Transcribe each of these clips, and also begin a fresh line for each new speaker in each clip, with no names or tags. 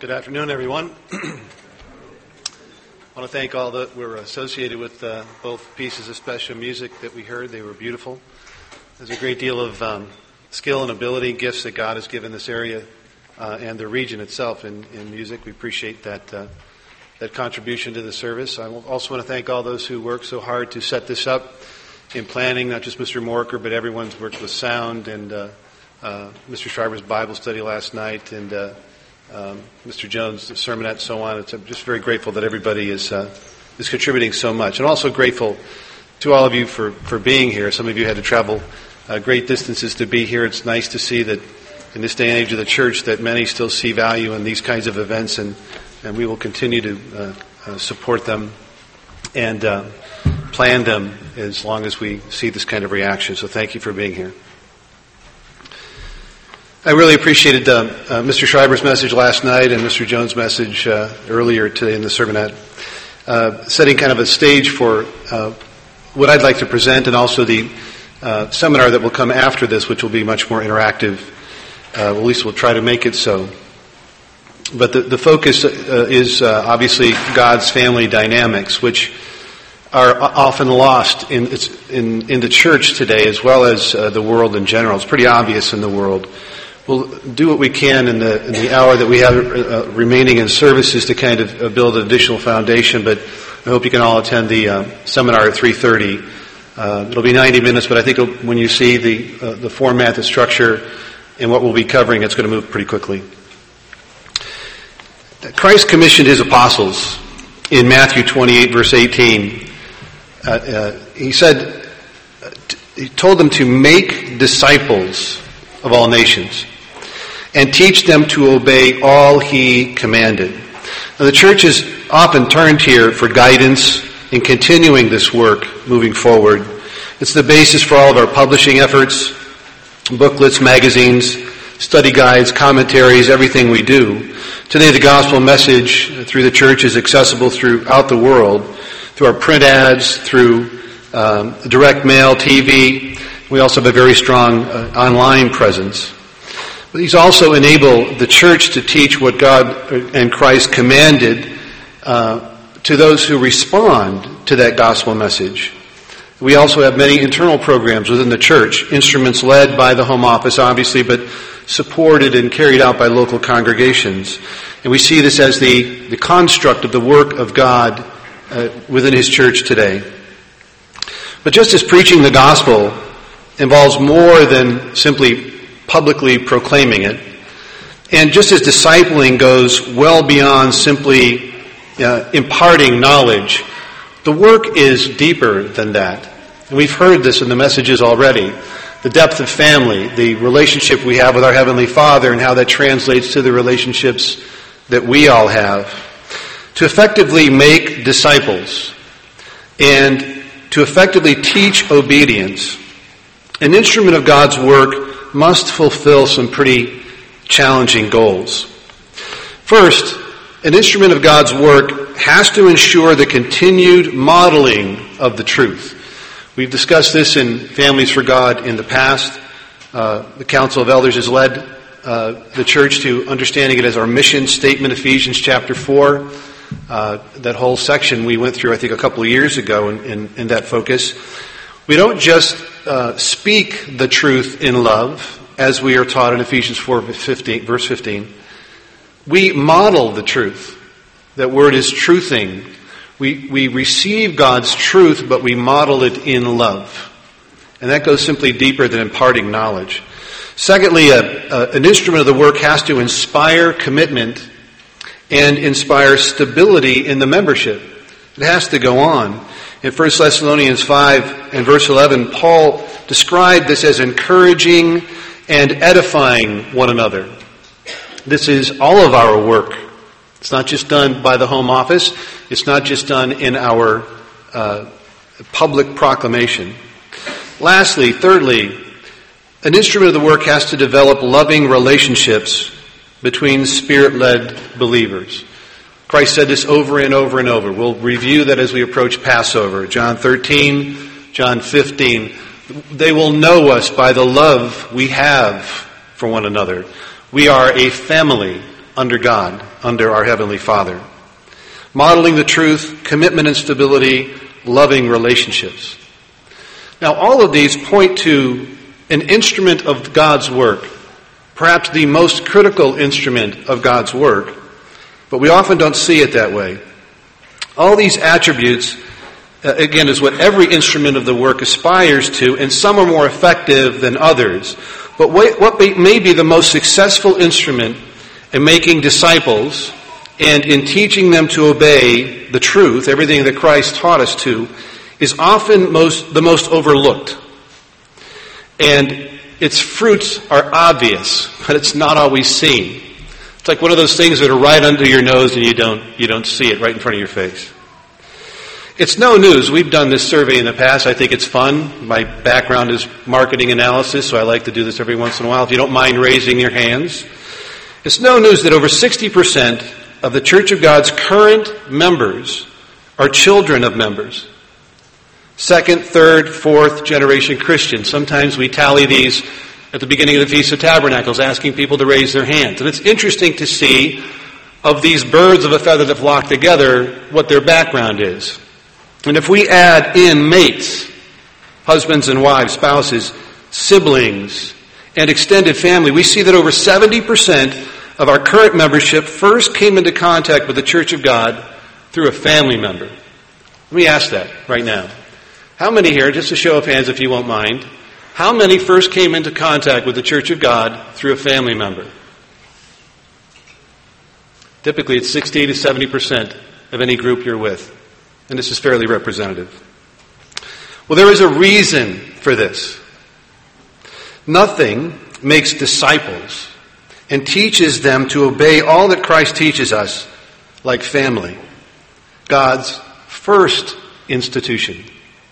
Good afternoon, everyone. I want to thank all that were associated with both pieces of special music that we heard. They were beautiful. There's a great deal of skill and ability and gifts that God has given this area and the region itself in music. We appreciate that contribution to the service. I also want to thank all those who worked so hard to set this up in planning, not just Mr. Morker, but everyone's worked with sound and Mr. Schreiber's Bible study last night and Mr. Jones' sermonette, so on. I'm just very grateful that everybody is contributing so much. And also grateful to all of you for being here. Some of you had to travel great distances to be here. It's nice to see that in this day and age of the church that many still see value in these kinds of events, and we will continue to support them and plan them as long as we see this kind of reaction. So thank you for being here. I really appreciated Mr. Schreiber's message last night and Mr. Jones' message earlier today in the sermonette, setting kind of a stage for what I'd like to present, and also the seminar that will come after this, which will be much more interactive. At least we'll try to make it so. But the focus is obviously God's family dynamics, which are often lost in the church today, as well as the world in general. It's pretty obvious in the world. We'll do what we can in the hour that we have remaining in services to kind of build an additional foundation, but I hope you can all attend the seminar at 3:30. It'll be 90 minutes, but I think when you see the format, the structure, and what we'll be covering, it's going to move pretty quickly. Christ commissioned his apostles in Matthew 28, verse 18. He told them to make disciples of all nations and teach them to obey all he commanded. Now, the church is often turned here for guidance in continuing this work moving forward. It's the basis for all of our publishing efforts, booklets, magazines, study guides, commentaries, everything we do. Today, the gospel message through the church is accessible throughout the world, through our print ads, through direct mail, TV. We also have a very strong online presence. But these also enable the church to teach what God and Christ commanded to those who respond to that gospel message. We also have many internal programs within the church, instruments led by the home office, obviously, but supported and carried out by local congregations. And we see this as the construct of the work of God within his church today. But just as preaching the gospel involves more than simply publicly proclaiming it, and just as discipling goes well beyond simply imparting knowledge, the work is deeper than that. And we've heard this in the messages already. The depth of family, the relationship we have with our Heavenly Father, and how that translates to the relationships that we all have. To effectively make disciples and to effectively teach obedience, an instrument of God's work must fulfill some pretty challenging goals. First, an instrument of God's work has to ensure the continued modeling of the truth. We've discussed this in Families for God in the past. The Council of Elders has led the church to understanding it as our mission statement, Ephesians chapter 4. That whole section we went through, I think, a couple of years ago in that focus. We don't just speak the truth in love, as we are taught in Ephesians 4, verse 15. We model the truth. That word is truthing. We receive God's truth, but we model it in love. And that goes simply deeper than imparting knowledge. Secondly, an instrument of the work has to inspire commitment and inspire stability in the membership. It has to go on. In 1 Thessalonians 5 and verse 11, Paul described this as encouraging and edifying one another. This is all of our work. It's not just done by the home office. It's not just done in our public proclamation. Lastly, thirdly, an instrument of the work has to develop loving relationships between Spirit-led believers. Christ said this over and over and over. We'll review that as we approach Passover. John 13, John 15. They will know us by the love we have for one another. We are a family under God, under our Heavenly Father. Modeling the truth, commitment and stability, loving relationships. Now, all of these point to an instrument of God's work, perhaps the most critical instrument of God's work, but we often don't see it that way. All these attributes, again, is what every instrument of the work aspires to, and some are more effective than others. But what may be the most successful instrument in making disciples and in teaching them to obey the truth, everything that Christ taught us to, is often the most overlooked. And its fruits are obvious, but it's not always seen. It's like one of those things that are right under your nose and you don't see it right in front of your face. It's no news. We've done this survey in the past. I think it's fun. My background is marketing analysis, so I like to do this every once in a while. If you don't mind raising your hands. It's no news that over 60% of the Church of God's current members are children of members. Second, third, fourth generation Christians. Sometimes we tally these at the beginning of the Feast of Tabernacles, asking people to raise their hands. And it's interesting to see, of these birds of a feather that flock together, what their background is. And if we add in mates, husbands and wives, spouses, siblings, and extended family, we see that over 70% of our current membership first came into contact with the Church of God through a family member. Let me ask that right now. How many here, just a show of hands if you won't mind, how many first came into contact with the Church of God through a family member? Typically it's 60 to 70% of any group you're with. And this is fairly representative. Well, there is a reason for this. Nothing makes disciples and teaches them to obey all that Christ teaches us like family, God's first institution,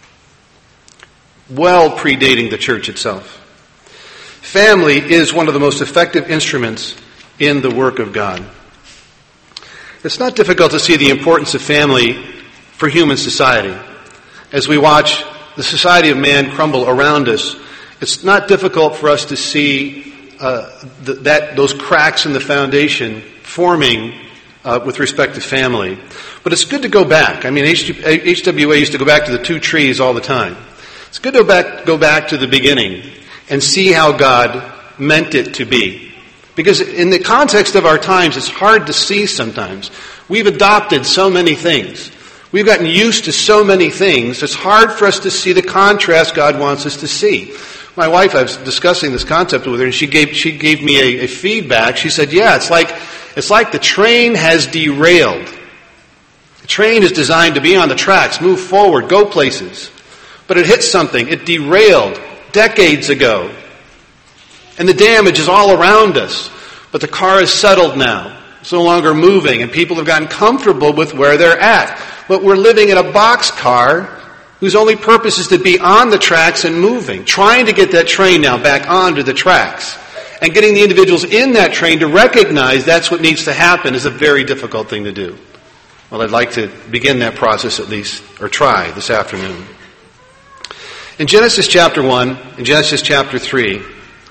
well predating the church itself. Family is one of the most effective instruments in the work of God. It's not difficult to see the importance of family for human society. As we watch the society of man crumble around us, it's not difficult for us to see those cracks in the foundation forming with respect to family. But it's good to go back. I mean, HWA used to go back to the two trees all the time. It's good to go back to the beginning and see how God meant it to be. Because in the context of our times, it's hard to see sometimes. We've adopted so many things. We've gotten used to so many things. It's hard for us to see the contrast God wants us to see. My wife, I was discussing this concept with her, and she gave me a feedback. She said, "Yeah, it's like the train has derailed. The train is designed to be on the tracks, move forward, go places. But it hit something. It derailed decades ago. And the damage is all around us. But the car is settled now. It's no longer moving, and people have gotten comfortable with where they're at. But we're living in a boxcar whose only purpose is to be on the tracks and moving, trying to get that train now back onto the tracks. And getting the individuals in that train to recognize that's what needs to happen is a very difficult thing to do. Well, I'd like to begin that process at least, or try this afternoon. In Genesis chapter 1, in Genesis chapter 3,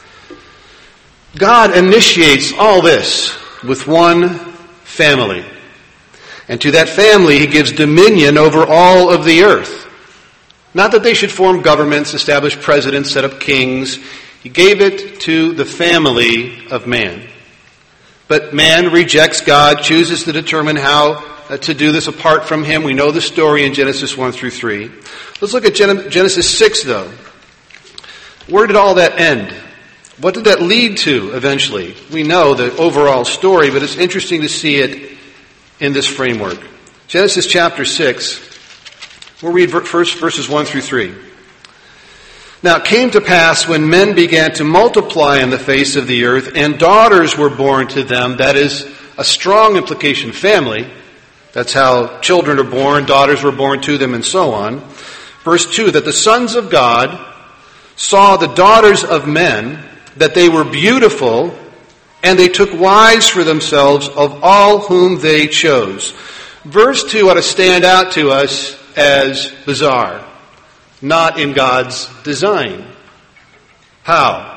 God initiates all this with one family. And to that family, He gives dominion over all of the earth. Not that they should form governments, establish presidents, set up kings. He gave it to the family of man. But man rejects God, chooses to determine how to do this apart from Him. We know the story in Genesis 1 through 3. Let's look at Genesis 6, though. Where did all that end? What did that lead to eventually? We know the overall story, but it's interesting to see it in this framework. Genesis chapter 6, we'll read first verses 1 through 3. Now it came to pass when men began to multiply on the face of the earth, and daughters were born to them, that is a strong implication, family. That's how children are born, daughters were born to them, and so on. Verse 2, that the sons of God saw the daughters of men, that they were beautiful, and they took wives for themselves of all whom they chose. Verse 2 ought to stand out to us as bizarre, not in God's design. How?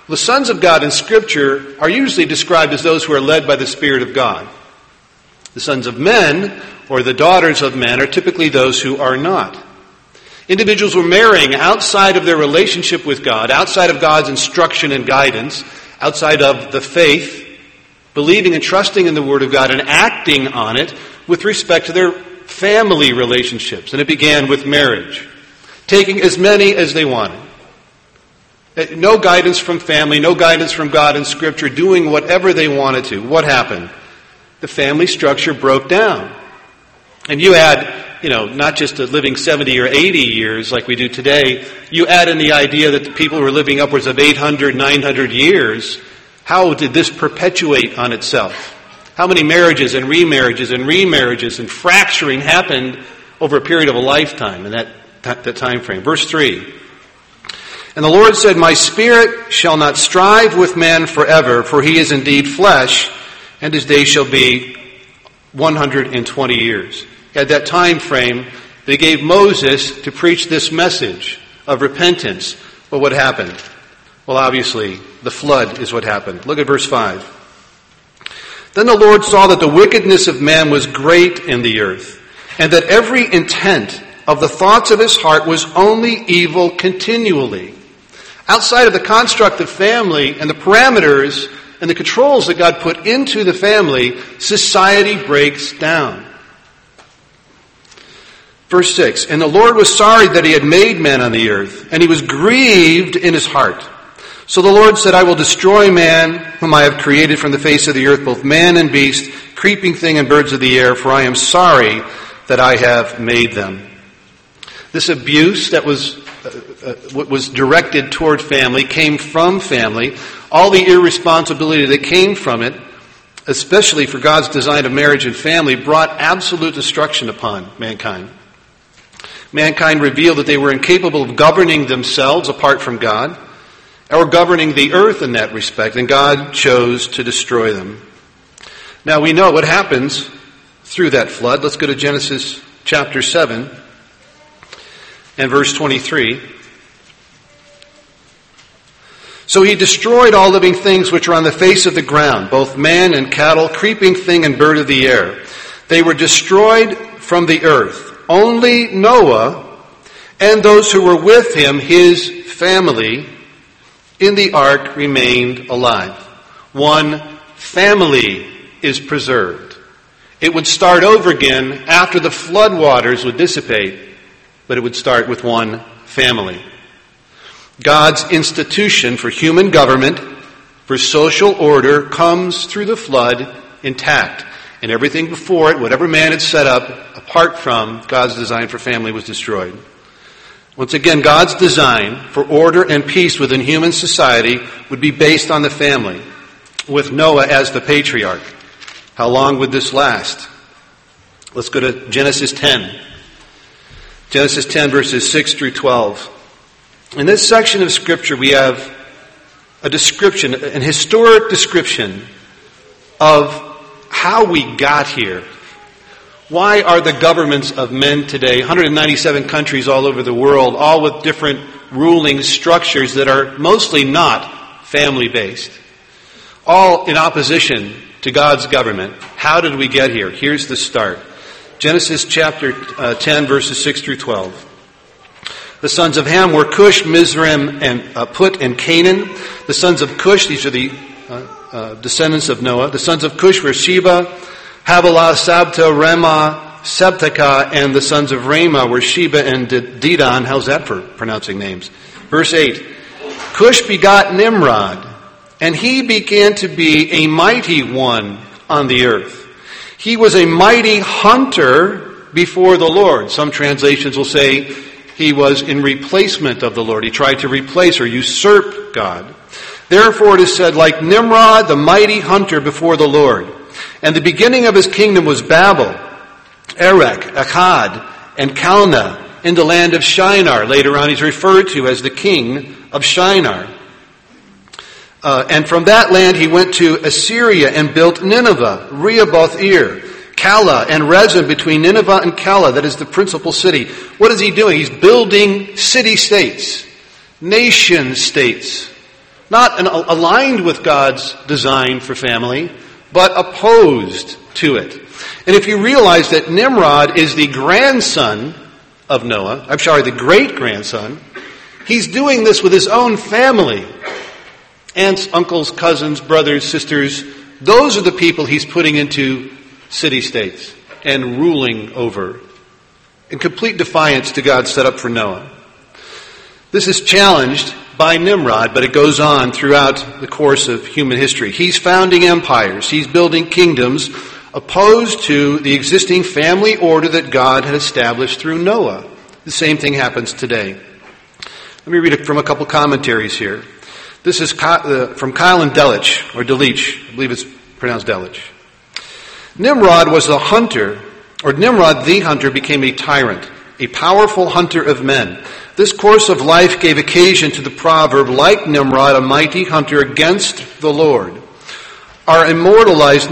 The sons of God in Scripture are usually described as those who are led by the Spirit of God. The sons of men, or the daughters of men, are typically those who are not. Individuals were marrying outside of their relationship with God, outside of God's instruction and guidance, outside of the faith, believing and trusting in the Word of God and acting on it with respect to their family relationships. And it began with marriage, taking as many as they wanted. No guidance from family, no guidance from God in Scripture, doing whatever they wanted to. What happened? The family structure broke down. And you add, not just living 70 or 80 years like we do today, you add in the idea that the people were living upwards of 800, 900 years. How did this perpetuate on itself? How many marriages and remarriages and fracturing happened over a period of a lifetime in that time frame? Verse 3. And the Lord said, My spirit shall not strive with man forever, for he is indeed flesh, and his days shall be 120 years. At that time frame, they gave Moses to preach this message of repentance. But what happened? Well, obviously, the flood is what happened. Look at verse 5. Then the Lord saw that the wickedness of man was great in the earth, and that every intent of the thoughts of his heart was only evil continually. Outside of the construct of family and the parameters and the controls that God put into the family, society breaks down. Verse 6, And the Lord was sorry that he had made man on the earth, and he was grieved in his heart. So the Lord said, I will destroy man, whom I have created from the face of the earth, both man and beast, creeping thing and birds of the air, for I am sorry that I have made them. This abuse that was directed toward family came from family. All the irresponsibility that came from it, especially for God's design of marriage and family, brought absolute destruction upon mankind. Mankind revealed that they were incapable of governing themselves apart from God, or governing the earth in that respect, and God chose to destroy them. Now we know what happens through that flood. Let's go to Genesis chapter 7 and verse 23. So he destroyed all living things which are on the face of the ground, both man and cattle, creeping thing and bird of the air. They were destroyed from the earth. Only Noah and those who were with him, his family, in the ark remained alive. One family is preserved. It would start over again after the flood waters would dissipate, but it would start with one family. God's institution for human government, for social order, comes through the flood intact. And everything before it, whatever man had set up, apart from God's design for family, was destroyed. Once again, God's design for order and peace within human society would be based on the family, with Noah as the patriarch. How long would this last? Let's go to Genesis 10. Genesis 10, verses 6 through 12. In this section of Scripture, we have a description, an historic description of how we got here. Why are the governments of men today, 197 countries all over the world, all with different ruling structures that are mostly not family-based, all in opposition to God's government? How did we get here? Here's the start. Genesis chapter 10, verses 6 through 12. The sons of Ham were Cush, Mizraim, and Put, and Canaan. The sons of Cush, these are the descendants of Noah. The sons of Cush were Sheba, Havilah, Sabta, Ramah, Sabtaka, and the sons of Ramah were Sheba and Dedan. How's that for pronouncing names? Verse 8. Cush begot Nimrod, and he began to be a mighty one on the earth. He was a mighty hunter before the Lord. Some translations will say he was in replacement of the Lord. He tried to replace or usurp God. Therefore it is said, like Nimrod, the mighty hunter before the Lord. And the beginning of his kingdom was Babel, Erech, Akkad, and Calneh in the land of Shinar. Later on he's referred to as the king of Shinar. And from that land he went to Assyria and built Nineveh, Rehoboth-ir, Calah, and Rezin between Nineveh and Calah. That is the principal city. What is he doing? He's building city-states, nation-states, Not aligned with God's design for family, but opposed to it. And if you realize that Nimrod is the grandson of Noah, the great-grandson, he's doing this with his own family. Aunts, uncles, cousins, brothers, sisters, those are the people he's putting into city-states and ruling over, in complete defiance to God's setup for Noah. This is challenged by Nimrod, but it goes on throughout the course of human history. He's founding empires. He's building kingdoms opposed to the existing family order that God had established through Noah. The same thing happens today. Let me read it from a couple commentaries here. This is from Keil and Delitzsch, or Delitzsch, I believe it's pronounced Delitzsch. Nimrod the hunter became a tyrant, a powerful hunter of men. This course of life gave occasion to the proverb, like Nimrod, a mighty hunter against the Lord. Are immortalized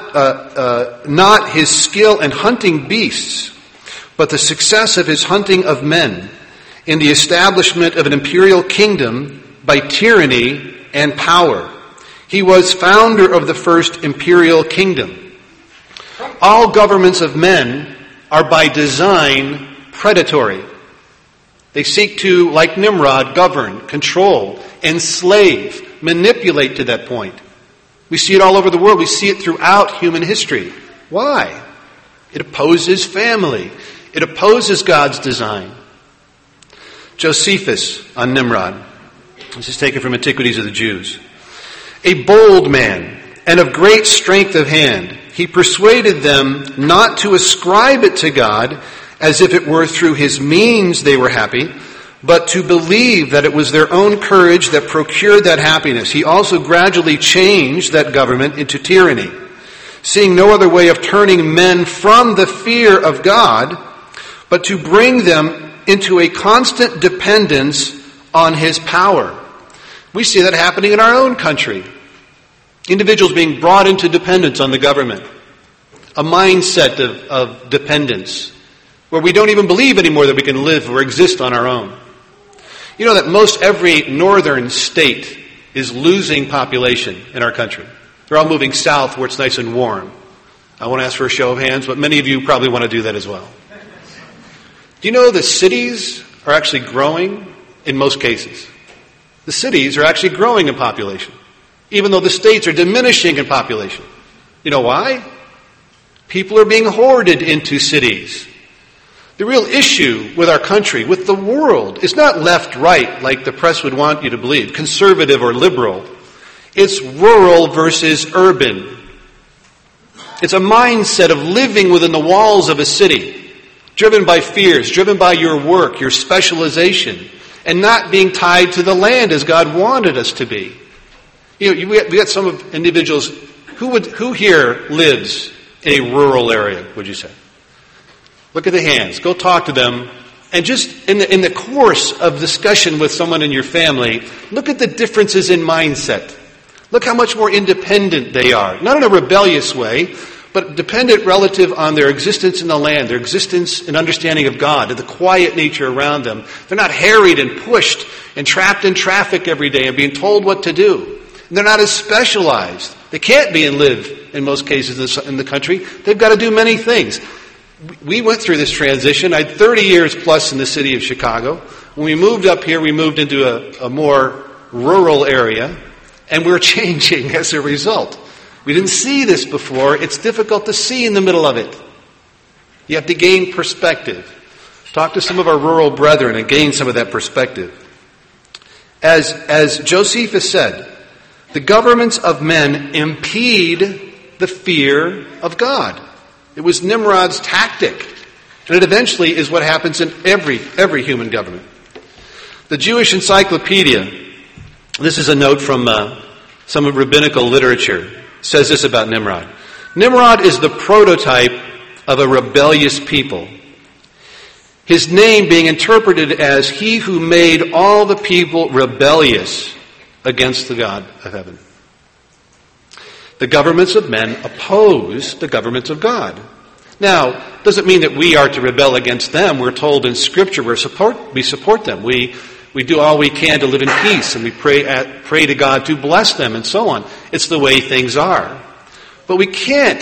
not his skill in hunting beasts, but the success of his hunting of men in the establishment of an imperial kingdom by tyranny and power. He was founder of the first imperial kingdom. All governments of men are by design predatory. They seek to, like Nimrod, govern, control, enslave, manipulate to that point. We see it all over the world. We see it throughout human history. Why? It opposes family. It opposes God's design. Josephus on Nimrod. This is taken from Antiquities of the Jews. A bold man and of great strength of hand, he persuaded them not to ascribe it to God as if it were through his means they were happy, but to believe that it was their own courage that procured that happiness. He also gradually changed that government into tyranny, seeing no other way of turning men from the fear of God, but to bring them into a constant dependence on his power. We see that happening in our own country. Individuals being brought into dependence on the government. A mindset of dependence, where we don't even believe anymore that we can live or exist on our own. You know that most every northern state is losing population in our country. They're all moving south where it's nice and warm. I won't ask for a show of hands, but many of you probably want to do that as well. Do you know the cities are actually growing in most cases? The cities are actually growing in population, even though the states are diminishing in population. You know why? People are being hoarded into cities. The real issue with our country, with the world, is not left-right like the press would want you to believe, conservative or liberal. It's rural versus urban. It's a mindset of living within the walls of a city, driven by fears, driven by your work, your specialization, and not being tied to the land as God wanted us to be. You know, we got some of individuals who here lives in a rural area, would you say? Look at the hands. Go talk to them. And just in the course of discussion with someone in your family, look at the differences in mindset. Look how much more independent they are. Not in a rebellious way, but dependent relative on their existence in the land, their existence and understanding of God, and the quiet nature around them. They're not harried and pushed and trapped in traffic every day and being told what to do. And they're not as specialized. They can't be and live, in most cases in the country. They've got to do many things. We went through this transition. I had 30 years plus in the city of Chicago. When we moved up here, we moved into a more rural area, and we're changing as a result. We didn't see this before. It's difficult to see in the middle of it. You have to gain perspective. Talk to some of our rural brethren and gain some of that perspective. As Josephus said, the governments of men impede the fear of God. It was Nimrod's tactic. And it eventually is what happens in every human government. The Jewish Encyclopedia, this is a note from some rabbinical literature, says this about Nimrod. Nimrod is the prototype of a rebellious people. His name being interpreted as he who made all the people rebellious against the God of heaven. The governments of men oppose the governments of God. Now, doesn't mean that we are to rebel against them. We're told in Scripture we support them. We We do all we can to live in peace, and we pray to God to bless them, and so on. It's the way things are. But we can't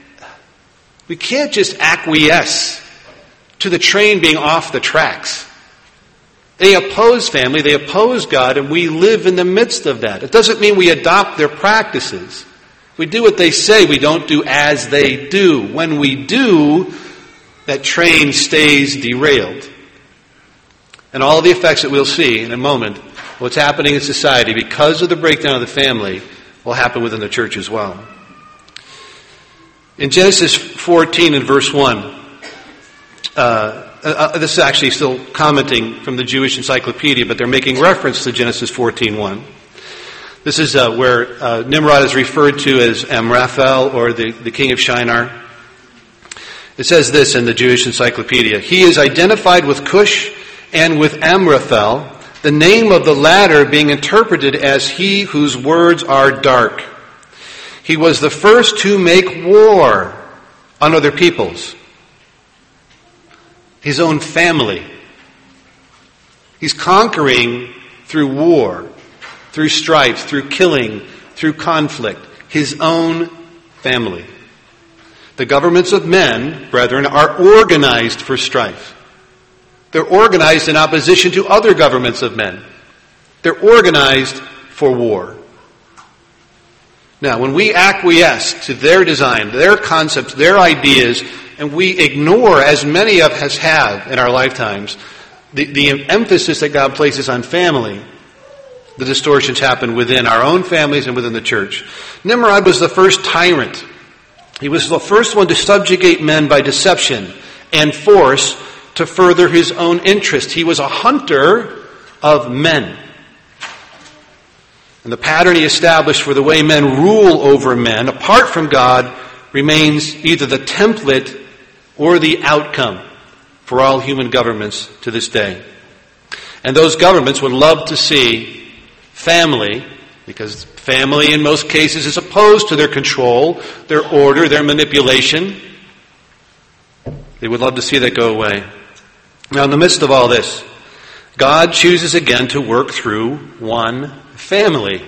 just acquiesce to the train being off the tracks. They oppose family, they oppose God, and we live in the midst of that. It doesn't mean we adopt their practices. We do what they say, we don't do as they do. When we do, that train stays derailed. And all of the effects that we'll see in a moment, what's happening in society because of the breakdown of the family, will happen within the church as well. In Genesis 14 and verse 1, this is actually still commenting from the Jewish Encyclopedia, but they're making reference to Genesis 14:1. This is where Nimrod is referred to as Amraphel, or the king of Shinar. It says this in the Jewish Encyclopedia: "He is identified with Cush and with Amraphel, the name of the latter being interpreted as he whose words are dark. He was the first to make war on other peoples." His own family. He's conquering through war, through strife, through killing, through conflict. His own family. The governments of men, brethren, are organized for strife. They're organized in opposition to other governments of men. They're organized for war. Now, when we acquiesce to their design, their concepts, their ideas, and we ignore, as many of us have in our lifetimes, the emphasis that God places on family, the distortions happen within our own families and within the church. Nimrod was the first tyrant. He was the first one to subjugate men by deception and force to further his own interest. He was a hunter of men. And the pattern he established for the way men rule over men, apart from God, remains either the template or the outcome for all human governments to this day. And those governments would love to see family, because family in most cases is opposed to their control, their order, their manipulation. They would love to see that go away. Now, in the midst of all this, God chooses again to work through one family.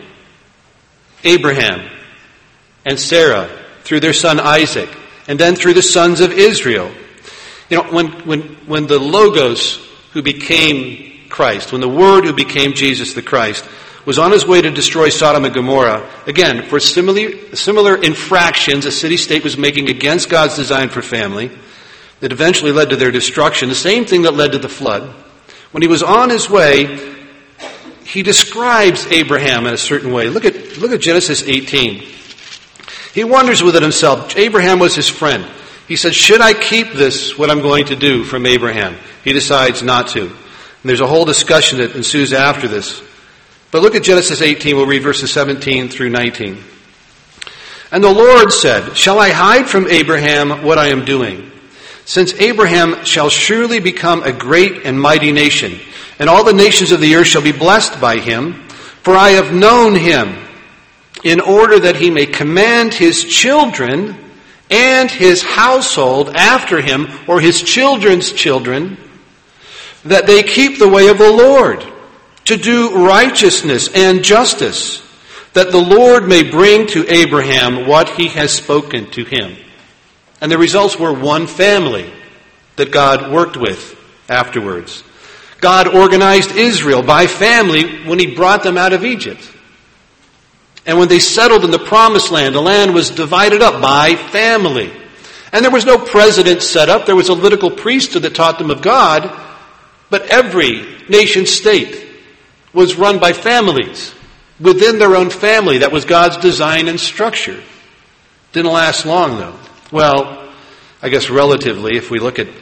Abraham and Sarah, through their son Isaac, and then through the sons of Israel. You know, when the Logos who became Christ, when the Word who became Jesus the Christ, was on his way to destroy Sodom and Gomorrah, again, for similar infractions a city-state was making against God's design for family, that eventually led to their destruction, the same thing that led to the flood. When he was on his way, he describes Abraham in a certain way. Look at Genesis 18. He wonders within himself. Abraham was his friend. He said, should I keep this, what I'm going to do, from Abraham? He decides not to. And there's a whole discussion that ensues after this. But look at Genesis 18. We'll read verses 17 through 19. "And the Lord said, shall I hide from Abraham what I am doing? Since Abraham shall surely become a great and mighty nation, and all the nations of the earth shall be blessed by him, for I have known him, in order that he may command his children and his household after him," or his children's children, "that they keep the way of the Lord, to do righteousness and justice, that the Lord may bring to Abraham what he has spoken to him." And the results were one family that God worked with afterwards. God organized Israel by family when he brought them out of Egypt. And when they settled in the promised land, the land was divided up by family. And there was no president set up. There was a Levitical priesthood that taught them of God. But every nation state was run by families within their own family. That was God's design and structure. Didn't last long, though. Well, I guess relatively, if we look at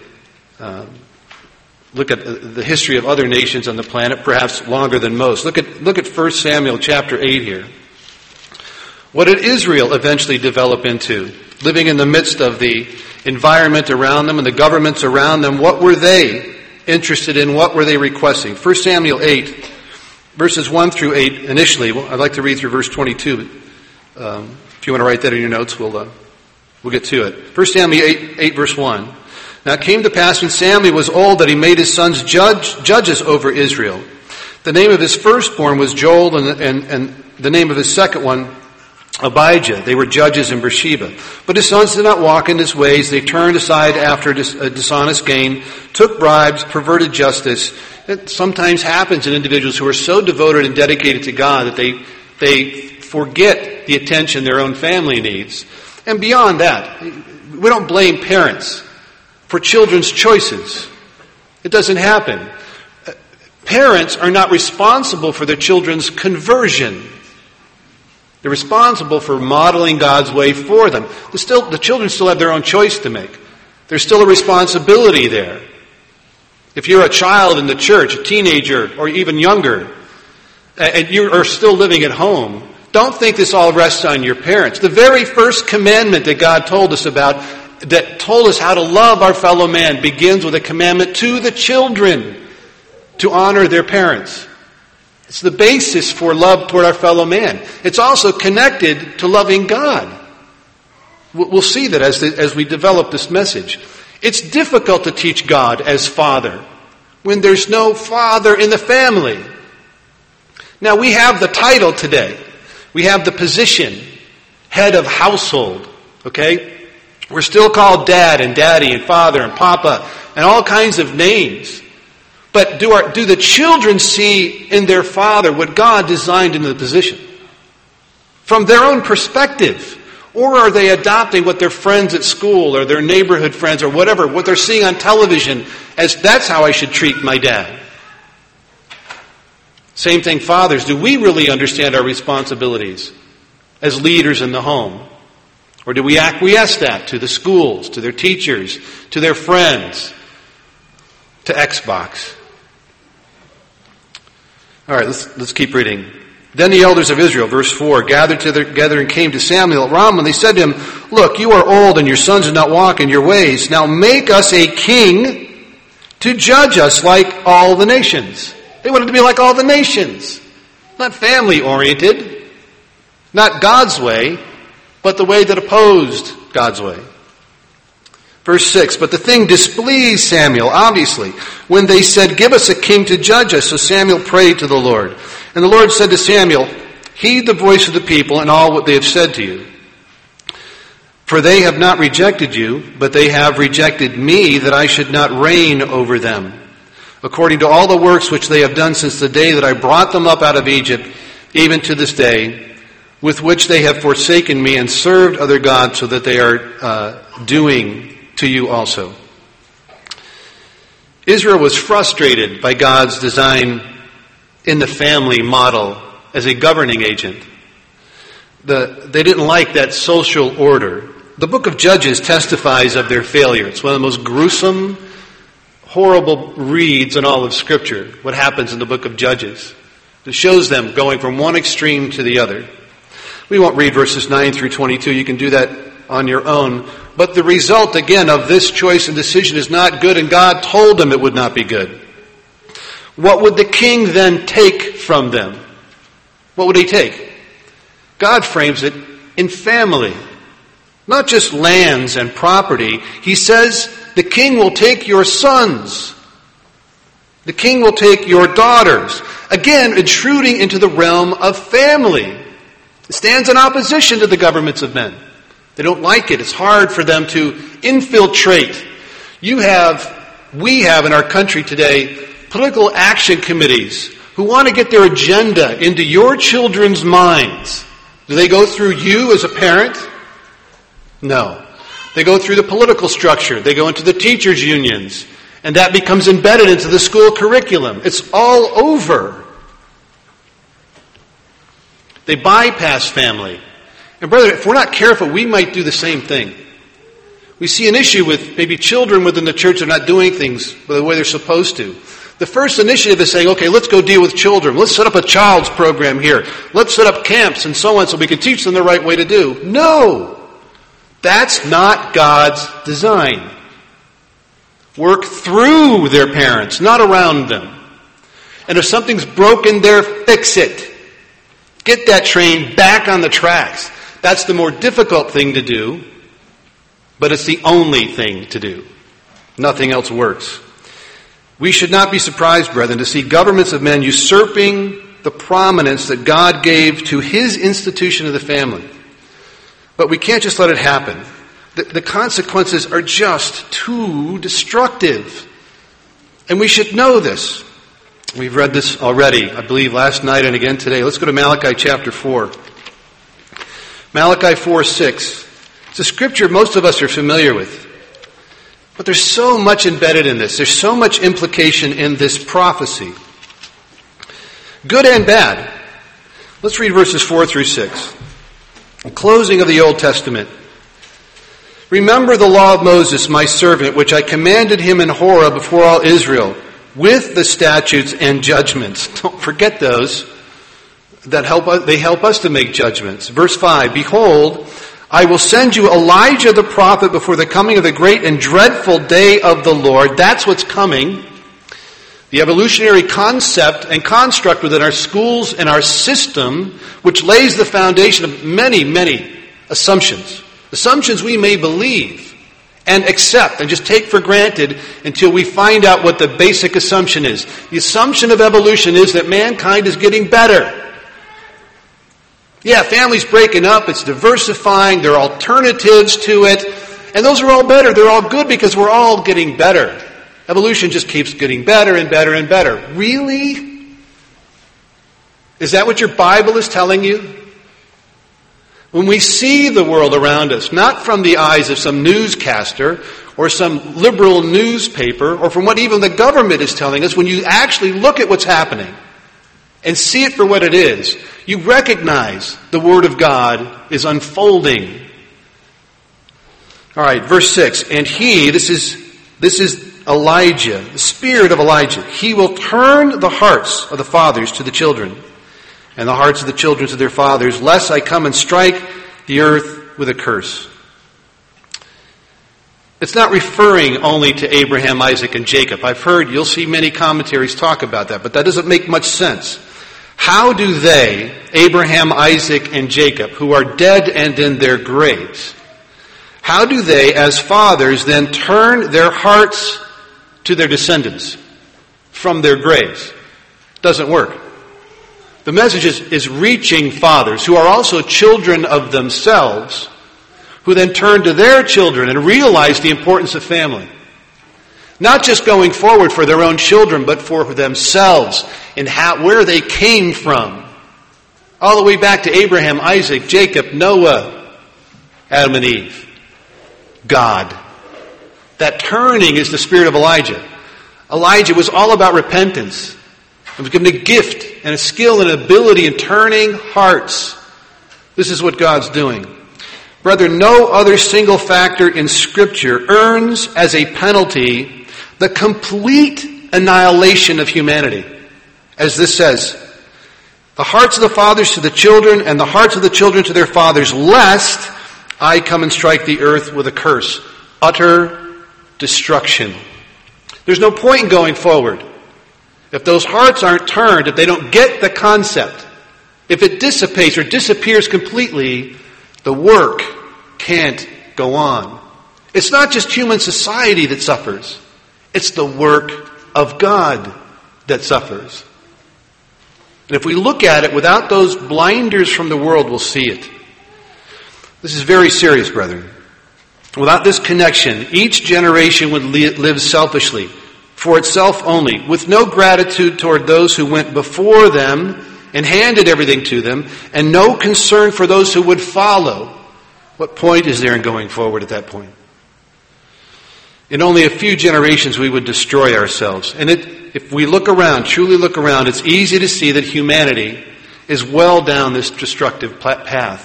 the history of other nations on the planet, perhaps longer than most. Look at 1 Samuel chapter 8 here. What did Israel eventually develop into? Living in the midst of the environment around them and the governments around them, what were they interested in? What were they requesting? 1 Samuel 8, verses 1 through 8 initially. I'd like to read through verse 22. If you want to write that in your notes, we'll get to it. 1 Samuel 8 verse 1. "Now it came to pass when Samuel was old that he made his sons judges over Israel. The name of his firstborn was Joel, and the name of his second one, Abijah. They were judges in Beersheba. But his sons did not walk in his ways. They turned aside after a dishonest gain, took bribes, perverted justice. It sometimes happens in individuals who are so devoted and dedicated to God that they forget the attention their own family needs. And beyond that, we don't blame parents for children's choices. It doesn't happen. Parents are not responsible for their children's conversion. They're responsible for modeling God's way for them. The children still have their own choice to make. There's still a responsibility there. If you're a child in the church, a teenager, or even younger, and you are still living at home, don't think this all rests on your parents. The very first commandment that God told us about, that told us how to love our fellow man, begins with a commandment to the children to honor their parents. It's the basis for love toward our fellow man. It's also connected to loving God. We'll see that as we develop this message. It's difficult to teach God as Father when there's no father in the family. Now, we have the title today. We have the position, head of household, okay? We're still called Dad and Daddy and Father and Papa and all kinds of names. But do the children see in their father what God designed into the position? From their own perspective? Or are they adopting what their friends at school or their neighborhood friends or whatever, what they're seeing on television as that's how I should treat my dad? Same thing, fathers. Do we really understand our responsibilities as leaders in the home? Or do we acquiesce that to the schools, to their teachers, to their friends, to Xbox? All right, let's keep reading. Then the elders of Israel, verse 4, gathered together and came to Samuel at Ramah, and they said to him, "Look, you are old, and your sons do not walk in your ways. Now make us a king to judge us like all the nations." They wanted to be like all the nations. Not family-oriented, not God's way, but the way that opposed God's way. Verse 6, but the thing displeased Samuel, obviously, when they said, "Give us a king to judge us." So Samuel prayed to the Lord. And the Lord said to Samuel, "Heed the voice of the people and all what they have said to you. For they have not rejected you, but they have rejected me, that I should not reign over them, according to all the works which they have done since the day that I brought them up out of Egypt, even to this day, with which they have forsaken me and served other gods, so that they are doing to you also." Israel was frustrated by God's design in the family model as a governing agent. They didn't like that social order. The book of Judges testifies of their failure. It's one of the most gruesome, horrible reads in all of Scripture, what happens in the book of Judges. It shows them going from one extreme to the other. We won't read verses 9 through 22. You can do that on your own. But the result, again, of this choice and decision is not good, and God told them it would not be good. What would the king then take from them? What would he take? God frames it in family. Not just lands and property. He says the king will take your sons. The king will take your daughters. Again, intruding into the realm of family. It stands in opposition to the governments of men. They don't like it. It's hard for them to infiltrate. We have in our country today political action committees who want to get their agenda into your children's minds. Do they go through you as a parent? No. They go through the political structure. They go into the teachers' unions. And that becomes embedded into the school curriculum. It's all over. They bypass family. And brother, if we're not careful, we might do the same thing. We see an issue with maybe children within the church that are not doing things the way they're supposed to. The first initiative is saying, okay, let's go deal with children. Let's set up a child's program here. Let's set up camps and so on so we can teach them the right way to do. No! That's not God's design. Work through their parents, not around them. And if something's broken there, fix it. Get that train back on the tracks. That's the more difficult thing to do, but it's the only thing to do. Nothing else works. We should not be surprised, brethren, to see governments of men usurping the prominence that God gave to his institution of the family. But we can't just let it happen. The consequences are just too destructive. And we should know this. We've read this already, I believe, last night and again today. Let's go to Malachi chapter 4. Malachi 4:6. It's a scripture most of us are familiar with. But there's so much embedded in this. There's so much implication in this prophecy. Good and bad. Let's read verses 4 through 6. The closing of the Old Testament. Remember the law of Moses, my servant, which I commanded him in Horeb before all Israel, with the statutes and judgments. Don't forget those. They help us to make judgments. Verse 5, behold, I will send you Elijah the prophet before the coming of the great and dreadful day of the Lord. That's what's coming. The evolutionary concept and construct within our schools and our system, which lays the foundation of many, many assumptions. Assumptions we may believe and accept and just take for granted until we find out what the basic assumption is. The assumption of evolution is that mankind is getting better. Yeah, families breaking up, it's diversifying, there are alternatives to it, and those are all better. They're all good because we're all getting better. Evolution just keeps getting better and better and better. Really? Is that what your Bible is telling you? When we see the world around us, not from the eyes of some newscaster or some liberal newspaper or from what even the government is telling us, when you actually look at what's happening and see it for what it is, you recognize the Word of God is unfolding. All right, verse 6. And he, this is Elijah, the spirit of Elijah. He will turn the hearts of the fathers to the children, and the hearts of the children to their fathers, lest I come and strike the earth with a curse. It's not referring only to Abraham, Isaac, and Jacob. You'll see many commentaries talk about that, but that doesn't make much sense. How do they, Abraham, Isaac, and Jacob, who are dead and in their graves, how do they, as fathers, then turn their hearts to their descendants from their graves? Doesn't work. The message is reaching fathers who are also children of themselves, who then turn to their children and realize the importance of family. Not just going forward for their own children, but for themselves and where they came from. All the way back to Abraham, Isaac, Jacob, Noah, Adam and Eve. God. That turning is the spirit of Elijah. Elijah was all about repentance. He was given a gift and a skill and ability in turning hearts. This is what God's doing. Brethren, no other single factor in Scripture earns as a penalty the complete annihilation of humanity. As this says, the hearts of the fathers to the children and the hearts of the children to their fathers, lest I come and strike the earth with a curse. Utter destruction. There's no point in going forward. If those hearts aren't turned, if they don't get the concept, if it dissipates or disappears completely, the work can't go on. It's not just human society that suffers. It's the work of God that suffers. And if we look at it without those blinders from the world, we'll see it. This is very serious, brethren. Without this connection, each generation would live selfishly, for itself only, with no gratitude toward those who went before them and handed everything to them, and no concern for those who would follow. What point is there in going forward at that point? In only a few generations we would destroy ourselves. And if we look around, truly look around, it's easy to see that humanity is well down this destructive path.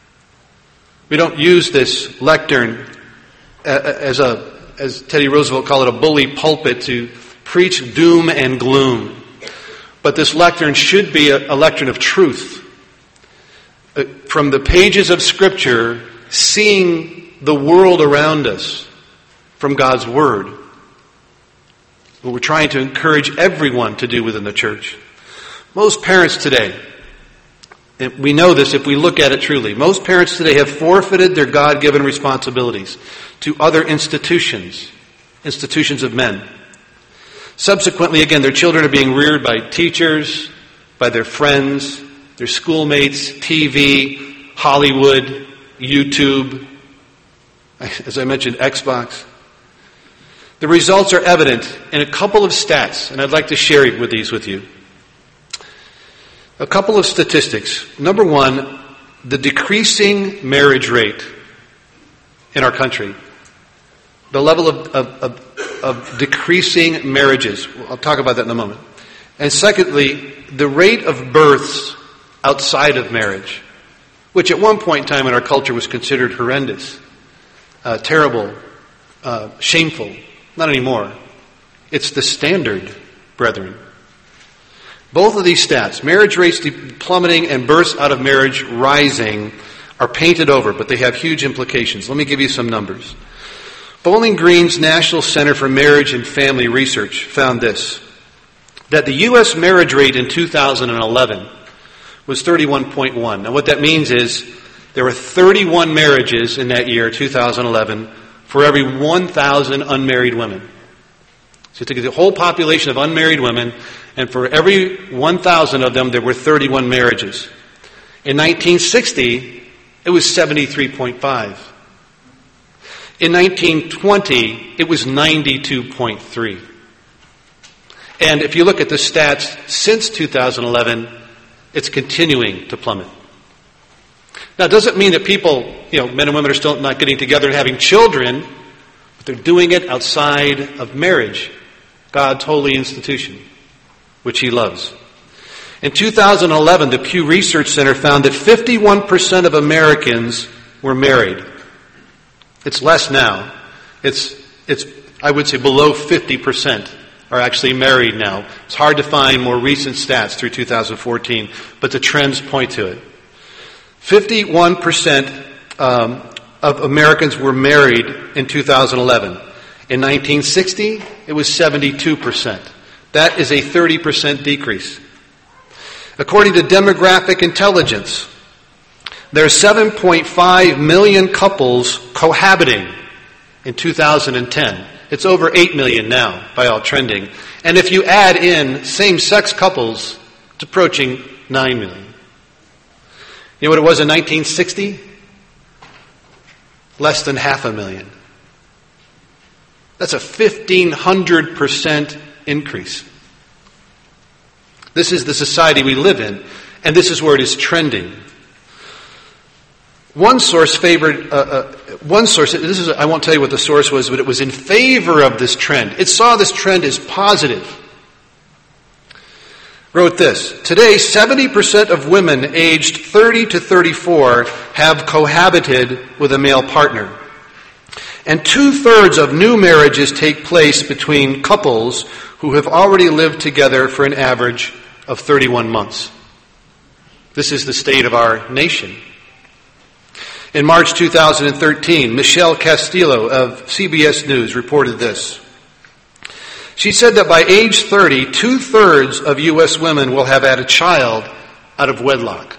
We don't use this lectern as Teddy Roosevelt called it, a bully pulpit to preach doom and gloom. But this lectern should be a lectern of truth. From the pages of Scripture, seeing the world around us from God's Word. What we're trying to encourage everyone to do within the church. Most parents today, and we know this if we look at it truly, most parents today have forfeited their God-given responsibilities to other institutions of men. Subsequently, again, their children are being reared by teachers, by their friends, their schoolmates, TV, Hollywood, YouTube, as I mentioned, Xbox. The results are evident in a couple of stats, and I'd like to share these with you. A couple of statistics. Number one, the decreasing marriage rate in our country. The level of decreasing marriages. I'll talk about that in a moment. And secondly, the rate of births outside of marriage, which at one point in time in our culture was considered horrendous, terrible, shameful. Not anymore. It's the standard, brethren. Both of these stats, marriage rates plummeting and births out of marriage rising, are painted over, but they have huge implications. Let me give you some numbers. Bowling Green's National Center for Marriage and Family Research found this, that the U.S. marriage rate in 2011 was 31.1. Now what that means is there were 31 marriages in that year, 2011, for every 1,000 unmarried women. So you take the whole population of unmarried women, and for every 1,000 of them, there were 31 marriages. In 1960, it was 73.5. In 1920, it was 92.3. And if you look at the stats since 2011, it's continuing to plummet. Now, it doesn't mean that people, men and women are still not getting together and having children, but they're doing it outside of marriage, God's holy institution, which He loves. In 2011, the Pew Research Center found that 51% of Americans were married. It's less now. It's I would say below 50% are actually married now. It's hard to find more recent stats through 2014, but the trends point to it. 51% of Americans were married in 2011. In 1960, it was 72%. That is a 30% decrease. According to Demographic Intelligence, there are 7.5 million couples cohabiting in 2010. It's over 8 million now, by all trending. And if you add in same-sex couples, it's approaching 9 million. You know what it was in 1960? Less than 500,000. That's a 1,500% increase. This is the society we live in, and this is where it is trending. One source, I won't tell you what the source was, but it was in favor of this trend. It saw this trend as positive. Wrote this, today 70% of women aged 30 to 34 have cohabited with a male partner. And 2/3 of new marriages take place between couples who have already lived together for an average of 31 months. This is the state of our nation. In March 2013, Michelle Castillo of CBS News reported this. She said that by age 30, 2/3 of U.S. women will have had a child out of wedlock.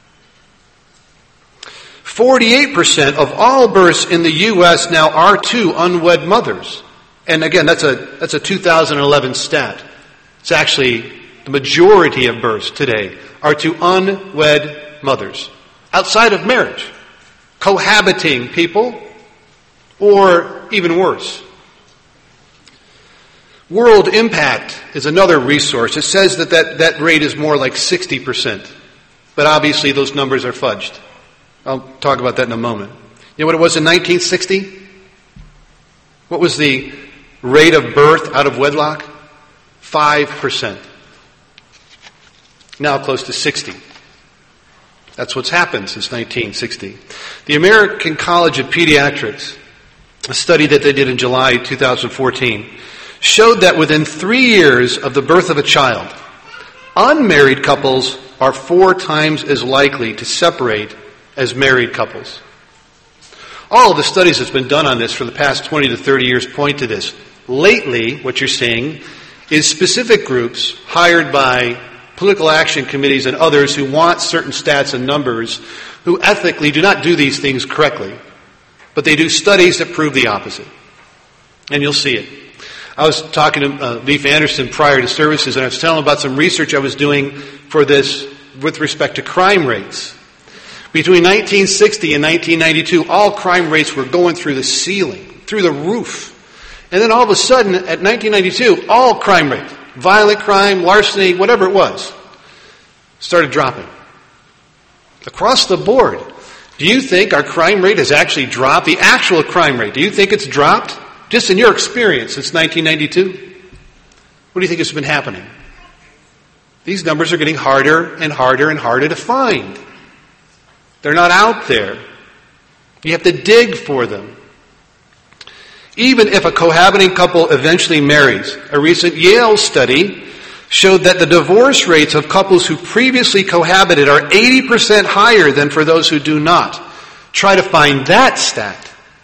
48% of all births in the U.S. now are to unwed mothers. And again, that's a 2011 stat. It's actually the majority of births today are to unwed mothers, outside of marriage, cohabiting people, or even worse. World Impact is another resource. It says that rate is more like 60%. But obviously those numbers are fudged. I'll talk about that in a moment. You know what it was in 1960? What was the rate of birth out of wedlock? 5%. Now close to 60. That's what's happened since 1960. The American College of Pediatrics, a study that they did in July 2014, showed that within 3 years of the birth of a child, unmarried couples are 4 times as likely to separate as married couples. All of the studies that's been done on this for the past 20 to 30 years point to this. Lately, what you're seeing is specific groups hired by political action committees and others who want certain stats and numbers, who ethically do not do these things correctly, but they do studies that prove the opposite. And you'll see it. I was talking to Leif Anderson prior to services, and I was telling him about some research I was doing for this with respect to crime rates. Between 1960 and 1992, all crime rates were going through the ceiling, through the roof. And then all of a sudden, at 1992, all crime rates, violent crime, larceny, whatever it was, started dropping. Across the board. Do you think our crime rate has actually dropped? The actual crime rate, do you think it's dropped? Just in your experience since 1992? What do you think has been happening? These numbers are getting harder and harder and harder to find. They're not out there. You have to dig for them. Even if a cohabiting couple eventually marries, a recent Yale study showed that the divorce rates of couples who previously cohabited are 80% higher than for those who do not. Try to find that stat.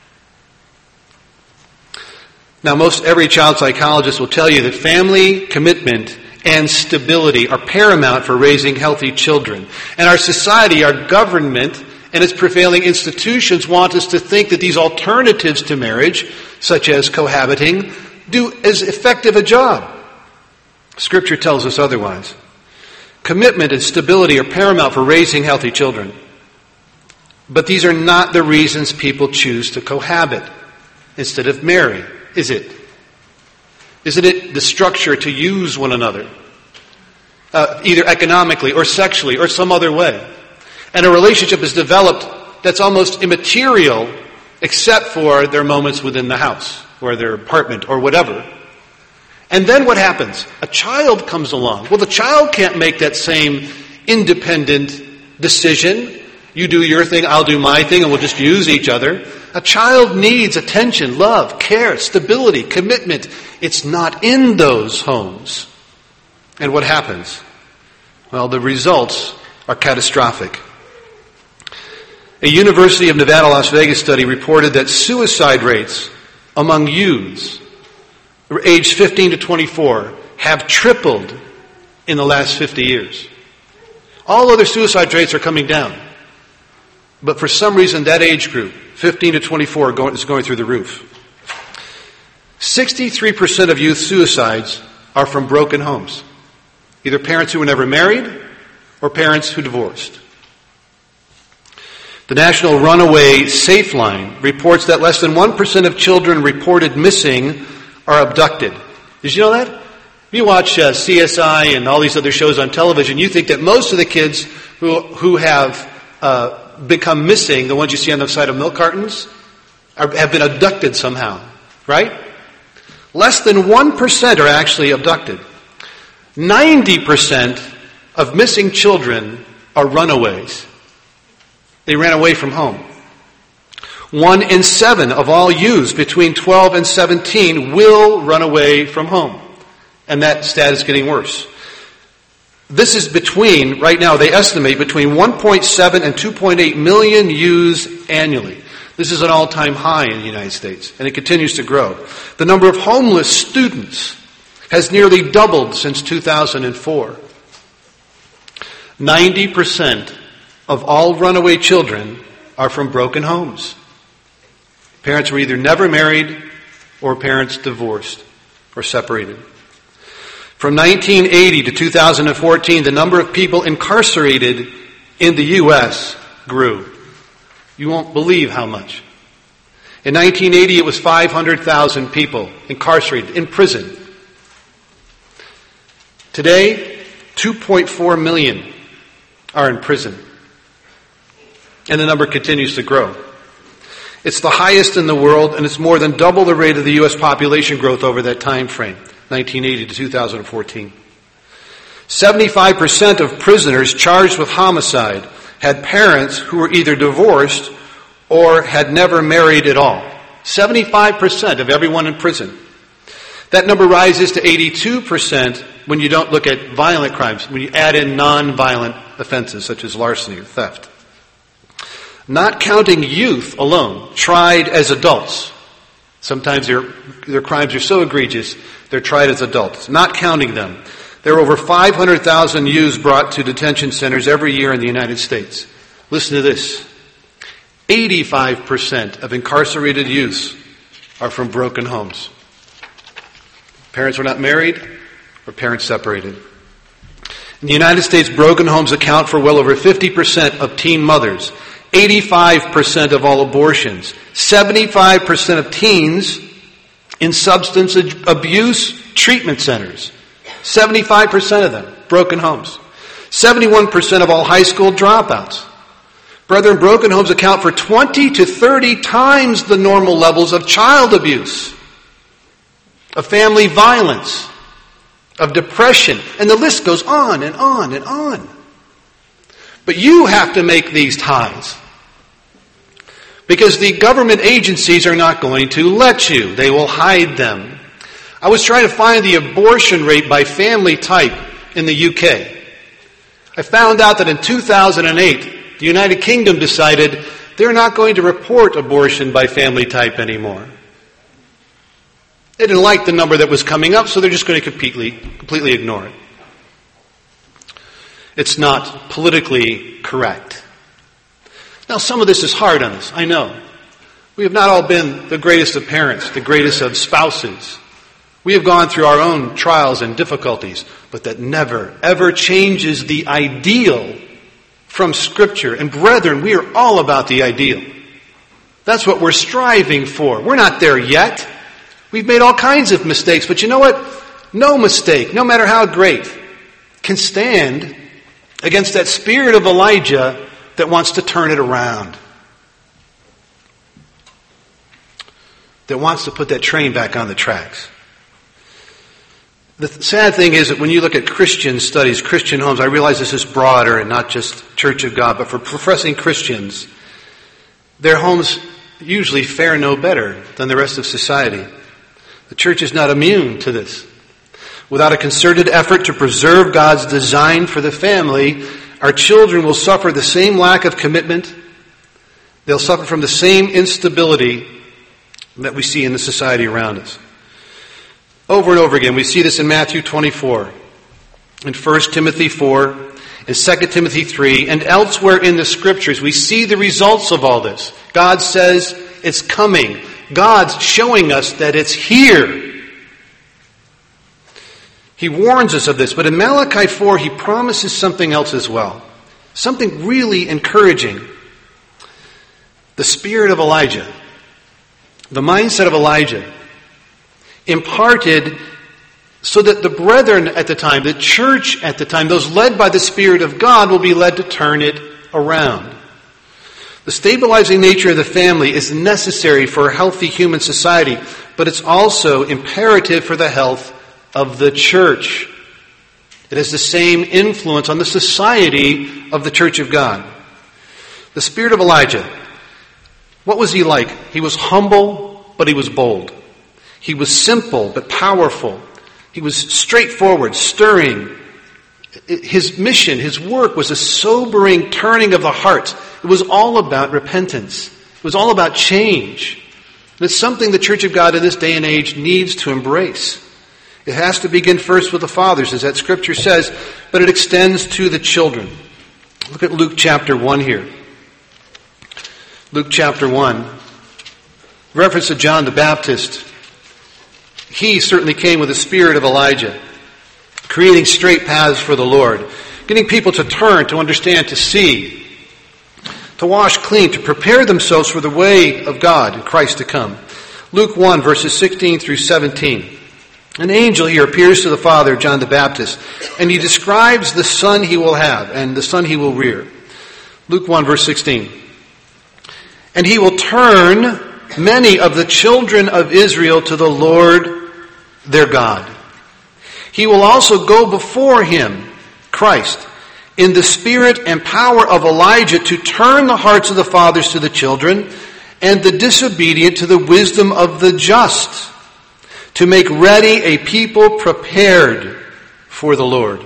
Now, most every child psychologist will tell you that family commitment and stability are paramount for raising healthy children. And our society, our government, and its prevailing institutions want us to think that these alternatives to marriage, such as cohabiting, do as effective a job. Scripture tells us otherwise. Commitment and stability are paramount for raising healthy children. But these are not the reasons people choose to cohabit instead of marry, is it? Isn't it the structure to use one another, either economically or sexually or some other way? And a relationship is developed that's almost immaterial except for their moments within the house or their apartment or whatever. And then what happens? A child comes along. Well, the child can't make that same independent decision. You do your thing, I'll do my thing, and we'll just use each other. A child needs attention, love, care, stability, commitment. It's not in those homes. And what happens? Well, the results are catastrophic. A University of Nevada, Las Vegas study reported that suicide rates among youths aged 15 to 24 have tripled in the last 50 years. All other suicide rates are coming down. But for some reason, that age group, 15 to 24, is going through the roof. 63% of youth suicides are from broken homes. Either parents who were never married or parents who divorced. The National Runaway Safe Line reports that less than 1% of children reported missing are abducted. Did you know that? If you watch CSI and all these other shows on television, you think that most of the kids who have become missing, the ones you see on the side of milk cartons, have been abducted somehow, right? Less than 1% are actually abducted. 90% of missing children are runaways. They ran away from home. 1 in 7 of all youths between 12 and 17 will run away from home. And that stat is getting worse. This is right now they estimate between 1.7 and 2.8 million youths annually. This is an all-time high in the United States, and it continues to grow. The number of homeless students has nearly doubled since 2004. 90% of all runaway children are from broken homes. Parents were either never married or parents divorced or separated. From 1980 to 2014, the number of people incarcerated in the U.S. grew. You won't believe how much. In 1980, it was 500,000 people incarcerated in prison. Today, 2.4 million are in prison. And the number continues to grow. It's the highest in the world, and it's more than double the rate of the U.S. population growth over that time frame, 1980 to 2014. 75% of prisoners charged with homicide had parents who were either divorced or had never married at all. 75% of everyone in prison. That number rises to 82% when you don't look at violent crimes, when you add in non-violent offenses such as larceny or theft. Not counting youth alone, tried as adults. Sometimes their crimes are so egregious, they're tried as adults. Not counting them. There are over 500,000 youths brought to detention centers every year in the United States. Listen to this. 85% of incarcerated youths are from broken homes. Parents were not married or parents separated. In the United States, broken homes account for well over 50% of teen mothers, 85% of all abortions, 75% of teens in substance abuse treatment centers. 75% of them, broken homes. 71% of all high school dropouts. Brethren, broken homes account for 20 to 30 times the normal levels of child abuse, of family violence, of depression, and the list goes on and on and on. But you have to make these ties, because the government agencies are not going to let you. They will hide them. I was trying to find the abortion rate by family type in the UK. I found out that in 2008, the United Kingdom decided they're not going to report abortion by family type anymore. They didn't like the number that was coming up, so they're just going to completely ignore it. It's not politically correct. Now, some of this is hard on us, I know. We have not all been the greatest of parents, the greatest of spouses. We have gone through our own trials and difficulties, but that never, ever changes the ideal from Scripture. And brethren, we are all about the ideal. That's what we're striving for. We're not there yet. We've made all kinds of mistakes, but you know what? No mistake, no matter how great, can stand against that spirit of Elijah that wants to turn it around. That wants to put that train back on the tracks. The sad thing is that when you look at Christian studies, Christian homes, I realize this is broader and not just Church of God, but for professing Christians, their homes usually fare no better than the rest of society. The church is not immune to this. Without a concerted effort to preserve God's design for the family, our children will suffer the same lack of commitment. They'll suffer from the same instability that we see in the society around us. Over and over again, we see this in Matthew 24, in 1 Timothy 4, in 2 Timothy 3, and elsewhere in the Scriptures. We see the results of all this. God says it's coming. God's showing us that it's here. He warns us of this, but in Malachi 4, he promises something else as well. Something really encouraging. The spirit of Elijah, the mindset of Elijah, imparted so that the brethren at the time, the church at the time, those led by the Spirit of God will be led to turn it around. The stabilizing nature of the family is necessary for a healthy human society, but it's also imperative for the health of the church. It has the same influence on the society of the Church of God. The spirit of Elijah, what was he like? He was humble, but he was bold. He was simple, but powerful. He was straightforward, stirring. His mission, his work was a sobering turning of the heart. It was all about repentance. It was all about change. And it's something the Church of God in this day and age needs to embrace. It has to begin first with the fathers, as that Scripture says, but it extends to the children. Look at Luke chapter 1 here. Luke chapter 1. Reference to John the Baptist. He certainly came with the spirit of Elijah, creating straight paths for the Lord, getting people to turn, to understand, to see, to wash clean, to prepare themselves for the way of God and Christ to come. Luke 1, verses 16 through 17. An angel here appears to the father of John the Baptist, and he describes the son he will have and the son he will rear. Luke 1, verse 16. And he will turn many of the children of Israel to the Lord their God. He will also go before him, Christ, in the spirit and power of Elijah to turn the hearts of the fathers to the children and the disobedient to the wisdom of the just, to make ready a people prepared for the Lord.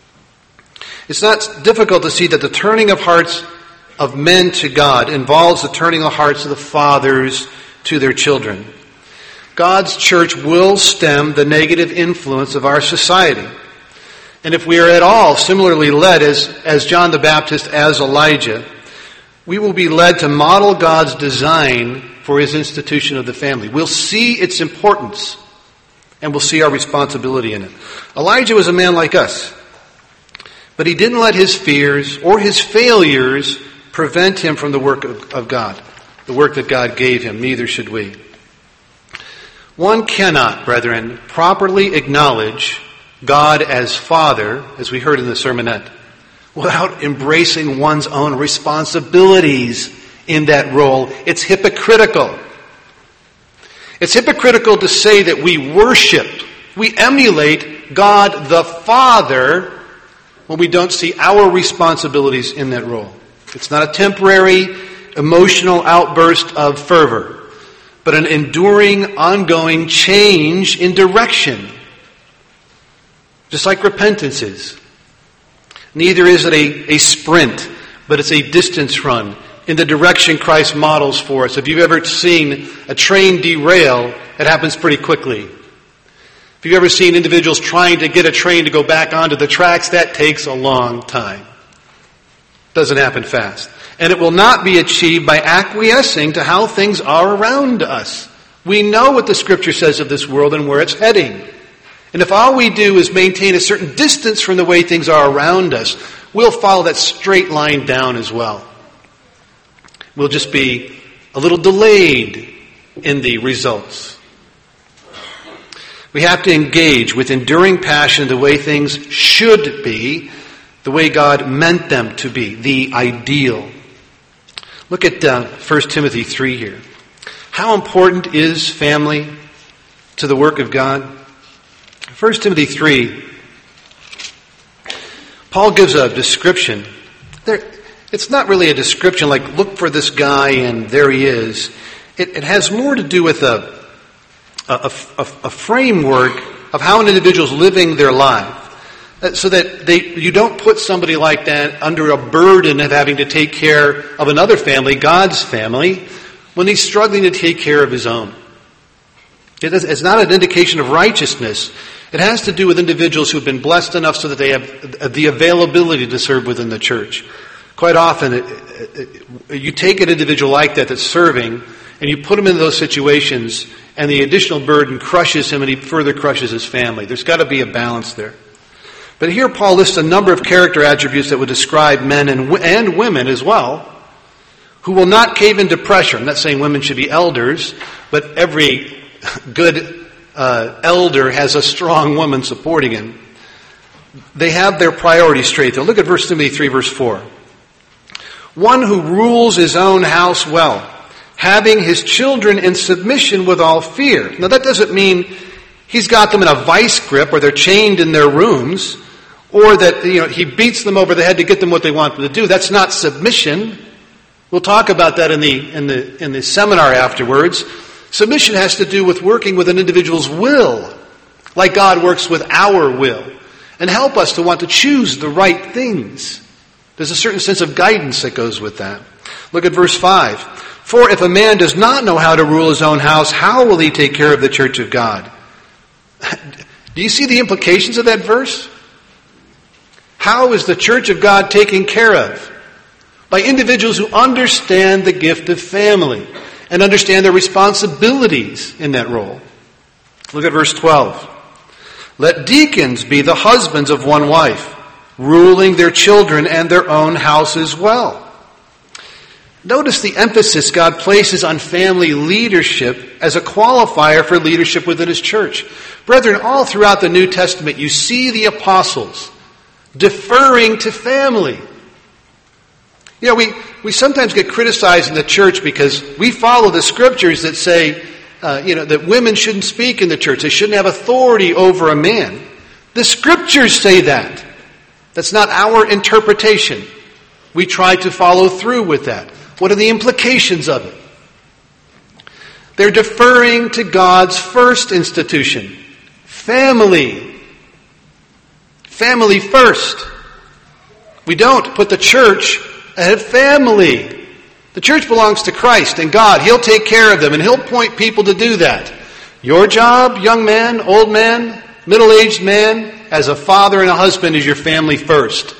It's not difficult to see that the turning of hearts of men to God involves the turning of the hearts of the fathers to their children. God's church will stem the negative influence of our society. And if we are at all similarly led as John the Baptist, as Elijah, we will be led to model God's design for his institution of the family. We'll see its importance And we'll see our responsibility in it. Elijah was a man like us, but he didn't let his fears or his failures prevent him from the work of God, the work that God gave him. Neither should we. One cannot, brethren, properly acknowledge God as Father, as we heard in the sermonette, without embracing one's own responsibilities in that role. It's hypocritical. It's hypocritical to say that we worship, we emulate God the Father when we don't see our responsibilities in that role. It's not a temporary emotional outburst of fervor, but an enduring, ongoing change in direction. Just like repentance is. Neither is it a sprint, but it's a distance run in the direction Christ models for us. If you've ever seen a train derail, it happens pretty quickly. If you've ever seen individuals trying to get a train to go back onto the tracks, that takes a long time. Doesn't happen fast. And it will not be achieved by acquiescing to how things are around us. We know what the Scripture says of this world and where it's heading. And if all we do is maintain a certain distance from the way things are around us, we'll follow that straight line down as well. We'll just be a little delayed in the results. We have to engage with enduring passion the way things should be, the way God meant them to be, the ideal. Look at 1 Timothy 3 here. How important is family to the work of God? 1 Timothy 3, Paul gives a description. It's not really a description like, look for this guy and there he is. It has more to do with a framework of how an individual is living their life. So that you don't put somebody like that under a burden of having to take care of another family, God's family, when he's struggling to take care of his own. It's not an indication of righteousness. It has to do with individuals who have been blessed enough so that they have the availability to serve within the church. Quite often, you take an individual like that that's serving, and you put him into those situations, and the additional burden crushes him, and he further crushes his family. There's got to be a balance there. But here Paul lists a number of character attributes that would describe men and women as well, who will not cave into pressure. I'm not saying women should be elders, but every good elder has a strong woman supporting him. They have their priorities straight. They'll look at 1 Timothy 3, verse 4. One who rules his own house well, having his children in submission with all fear. Now that doesn't mean he's got them in a vice grip or they're chained in their rooms, or that he beats them over the head to get them what they want them to do. That's not submission. We'll talk about that in the seminar afterwards. Submission has to do with working with an individual's will, like God works with our will, and help us to want to choose the right things. There's a certain sense of guidance that goes with that. Look at verse 5. For if a man does not know how to rule his own house, how will he take care of the church of God? Do you see the implications of that verse? How is the church of God taken care of? By individuals who understand the gift of family and understand their responsibilities in that role. Look at verse 12. Let deacons be the husbands of one wife, ruling their children and their own house as well. Notice the emphasis God places on family leadership as a qualifier for leadership within His church. Brethren, all throughout the New Testament, you see the apostles deferring to family. We sometimes get criticized in the church because we follow the scriptures that say, that women shouldn't speak in the church. They shouldn't have authority over a man. The scriptures say that. That's not our interpretation. We try to follow through with that. What are the implications of it? They're deferring to God's first institution, family. Family first. We don't put the church ahead of family. The church belongs to Christ and God. He'll take care of them and He'll point people to do that. Your job, young man, old man, middle-aged man, as a father and a husband, is your family first.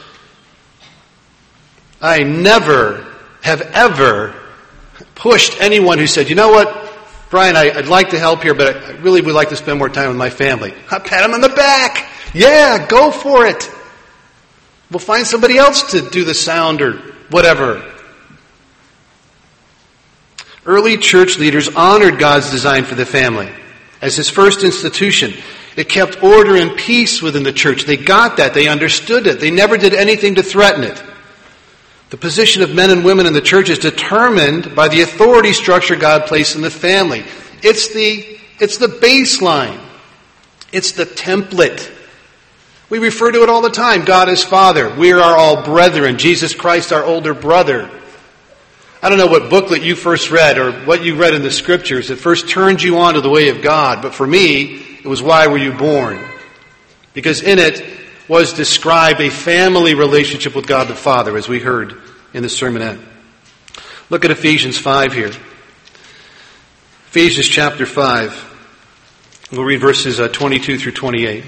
I never have ever pushed anyone who said, you know what, Brian, I'd like to help here, but I really would like to spend more time with my family. I pat him on the back. Yeah, go for it. We'll find somebody else to do the sound or whatever. Early church leaders honored God's design for the family as His first institution. It kept order and peace within the church. They got that. They understood it. They never did anything to threaten it. The position of men and women in the church is determined by the authority structure God placed in the family. It's the baseline. It's the template. We refer to it all the time. God is Father. We are all brethren. Jesus Christ, our older brother. I don't know what booklet you first read or what you read in the Scriptures that first turned you on to the way of God. But for me, it was Why Were You Born? Because in it was described a family relationship with God the Father, as we heard in the sermonette. Look at Ephesians 5 here. Ephesians chapter 5. We'll read verses 22 through 28.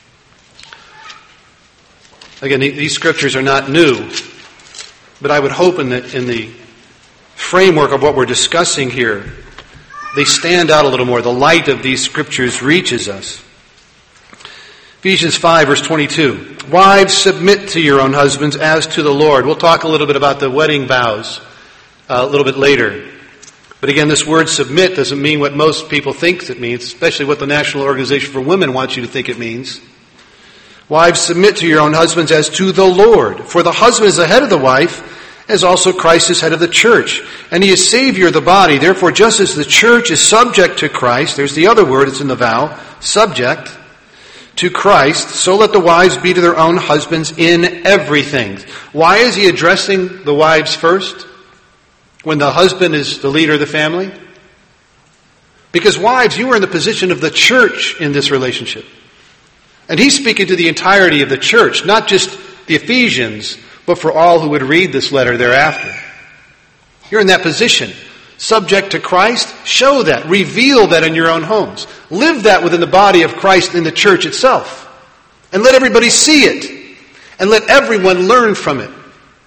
Again, these scriptures are not new, but I would hope in the framework of what we're discussing here, they stand out a little more. The light of these scriptures reaches us. Ephesians 5, verse 22. Wives, submit to your own husbands as to the Lord. We'll talk a little bit about the wedding vows a little bit later. But again, this word submit doesn't mean what most people think it means, especially what the National Organization for Women wants you to think it means. Wives, submit to your own husbands as to the Lord. For the husband is the head of the wife, as also Christ is head of the church. And He is Savior of the body. Therefore, just as the church is subject to Christ, there's the other word, it's in the vow, subject to Christ, so let the wives be to their own husbands in everything. Why is He addressing the wives first, when the husband is the leader of the family? Because wives, you are in the position of the church in this relationship. And He's speaking to the entirety of the church, not just the Ephesians, but for all who would read this letter thereafter. You're in that position. Subject to Christ, show that. Reveal that in your own homes. Live that within the body of Christ in the church itself. And let everybody see it. And let everyone learn from it.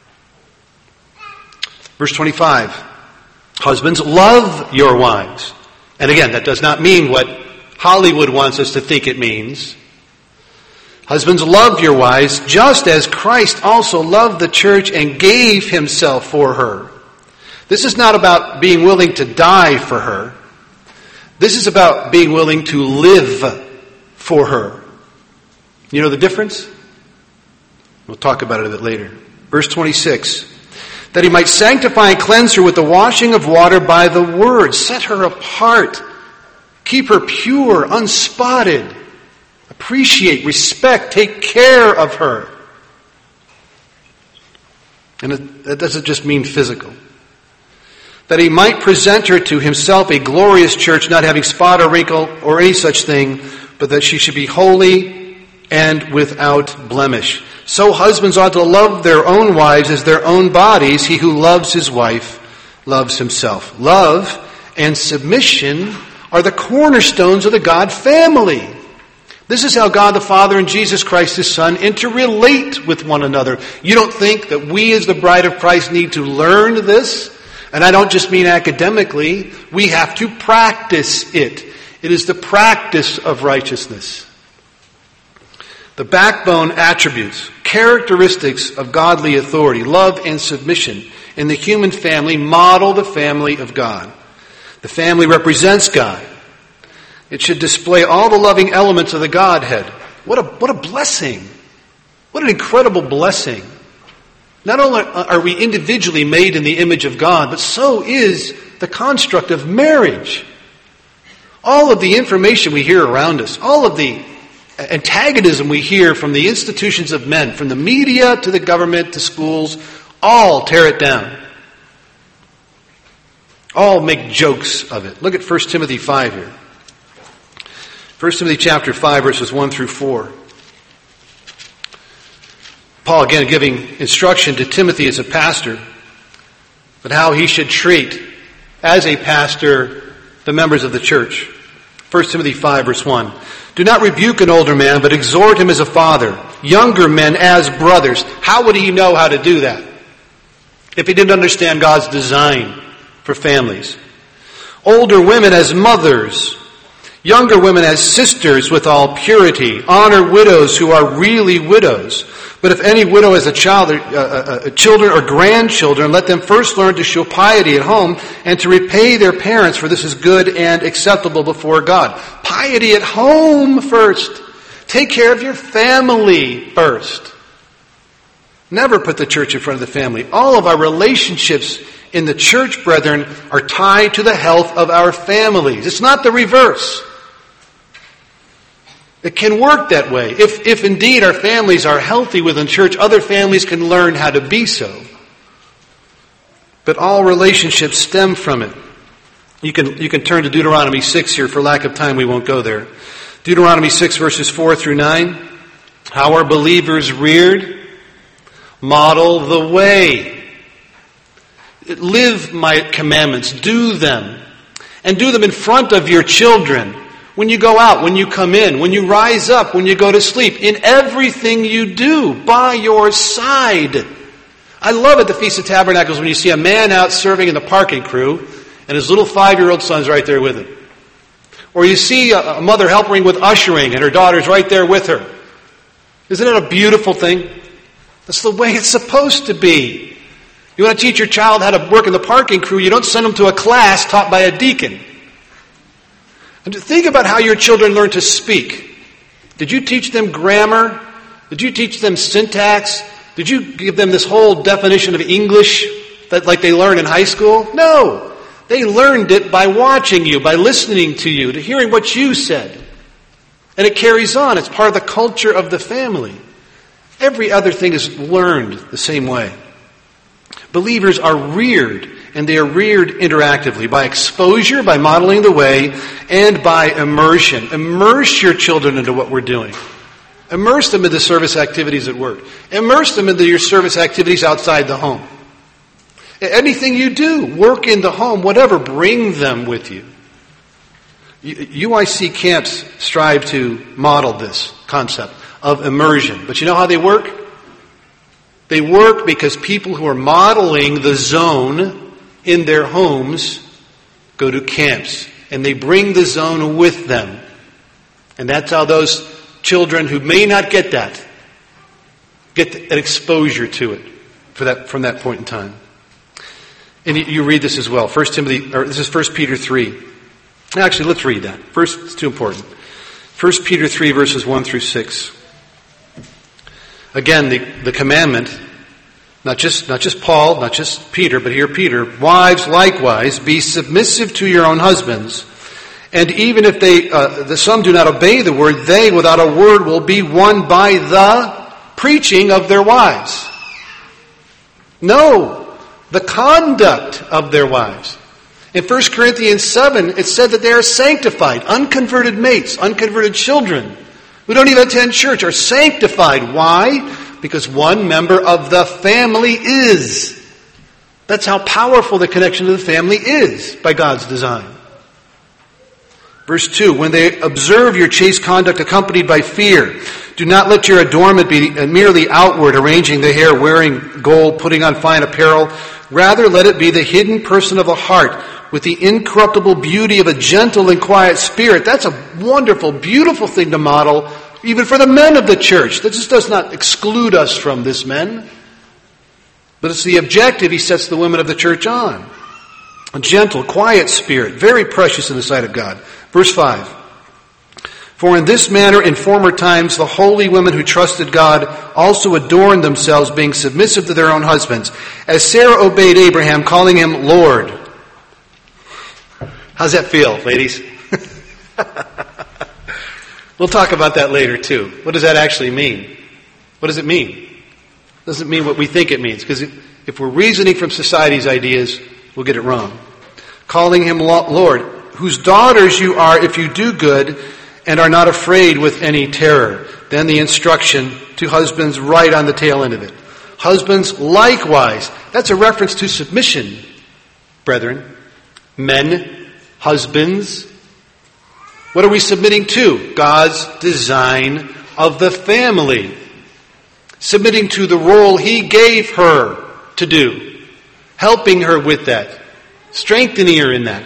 Verse 25. Husbands, love your wives. And again, that does not mean what Hollywood wants us to think it means. Husbands, love your wives, just as Christ also loved the church and gave Himself for her. This is not about being willing to die for her. This is about being willing to live for her. You know the difference? We'll talk about it a bit later. Verse 26. That He might sanctify and cleanse her with the washing of water by the word. Set her apart. Keep her pure, unspotted. Appreciate, respect, take care of her. And that doesn't just mean physical. That He might present her to Himself a glorious church, not having spot or wrinkle or any such thing, but that she should be holy and without blemish. So husbands ought to love their own wives as their own bodies. He who loves his wife loves himself. Love and submission are the cornerstones of the God family. This is how God the Father and Jesus Christ His Son interrelate with one another. You don't think that we as the bride of Christ need to learn this? And I don't just mean academically. We have to practice it. It is the practice of righteousness. The backbone attributes, characteristics of godly authority, love and submission in the human family model the family of God. The family represents God. It should display all the loving elements of the Godhead. What a blessing. What an incredible blessing. Not only are we individually made in the image of God, but so is the construct of marriage. All of the information we hear around us, all of the antagonism we hear from the institutions of men, from the media to the government to schools, all tear it down. All make jokes of it. Look at 1 Timothy 5 here. 1 Timothy chapter 5, verses 1 through 4. Paul again giving instruction to Timothy as a pastor, but how he should treat, as a pastor, the members of the church. 1 Timothy 5, verse 1. Do not rebuke an older man, but exhort him as a father, younger men as brothers. How would he know how to do that if he didn't understand God's design for families? older women as mothers, younger women as sisters with all purity. Honor widows who are really widows. But if any widow has a child, children or grandchildren, let them first learn to show piety at home and to repay their parents, for this is good and acceptable before God. Piety at home first. Take care of your family first. Never put the church in front of the family. All of our relationships in the church, brethren, are tied to the health of our families. It's not the reverse. It can work that way. If indeed our families are healthy within church, other families can learn how to be so. But all relationships stem from it. You can turn to Deuteronomy 6 here. For lack of time, we won't go there. Deuteronomy 6 verses 4 through 9. How are believers reared? Model the way. Live my commandments. Do them. And do them in front of your children. When you go out, when you come in, when you rise up, when you go to sleep. In everything you do, by your side. I love at the Feast of Tabernacles when you see a man out serving in the parking crew and his little 5-year-old son's right there with him. Or you see a mother helping with ushering and her daughter's right there with her. Isn't it a beautiful thing? That's the way it's supposed to be. You want to teach your child how to work in the parking crew, you don't send them to a class taught by a deacon. And think about how your children learn to speak. Did you teach them grammar? Did you teach them syntax? Did you give them this whole definition of English that like they learn in high school? No. They learned it by watching you, by listening to you, to hearing what you said. And it carries on. It's part of the culture of the family. Every other thing is learned the same way. Believers are reared, and they are reared interactively by exposure, by modeling the way, and by immersion. Immerse your children into what we're doing. Immerse them into service activities at work. Immerse them into your service activities outside the home. Anything you do, work in the home, whatever, bring them with you. UIC camps strive to model this concept of immersion. But you know how they work? They work because people who are modeling the zone in their homes go to camps. And they bring the zone with them. And that's how those children who may not get that, get an exposure to it from that point in time. And you read this as well. This is 1 Peter 3. Actually, let's read that. First, it's too important. 1 Peter 3, verses 1 through 6. Again, the commandment, not just Paul, not just Peter, but here Peter. Wives, likewise, be submissive to your own husbands. And even if some do not obey the word, they without a word will be won by the preaching of their wives. No. The conduct of their wives. In 1 Corinthians 7, it said that they are sanctified, unconverted mates, unconverted children who don't even attend church are sanctified. Why? Because one member of the family is. That's how powerful the connection to the family is by God's design. Verse 2, when they observe your chaste conduct accompanied by fear, do not let your adornment be merely outward, arranging the hair, wearing gold, putting on fine apparel. Rather, let it be the hidden person of the heart with the incorruptible beauty of a gentle and quiet spirit. That's a wonderful, beautiful thing to model, even for the men of the church. That just does not exclude us from this, men. But it's the objective he sets the women of the church on. A gentle, quiet spirit, very precious in the sight of God. Verse 5. For in this manner in former times the holy women who trusted God also adorned themselves, being submissive to their own husbands, as Sarah obeyed Abraham, calling him Lord. How's that feel, ladies? We'll talk about that later too. What does that actually mean? What does it mean? It doesn't mean what we think it means, because if we're reasoning from society's ideas, we'll get it wrong. Calling him Lord, whose daughters you are if you do good and are not afraid with any terror. Then the instruction to husbands right on the tail end of it. Husbands likewise. That's a reference to submission, brethren. Men, husbands. What are we submitting to? God's design of the family. Submitting to the role He gave her to do. Helping her with that. Strengthening her in that.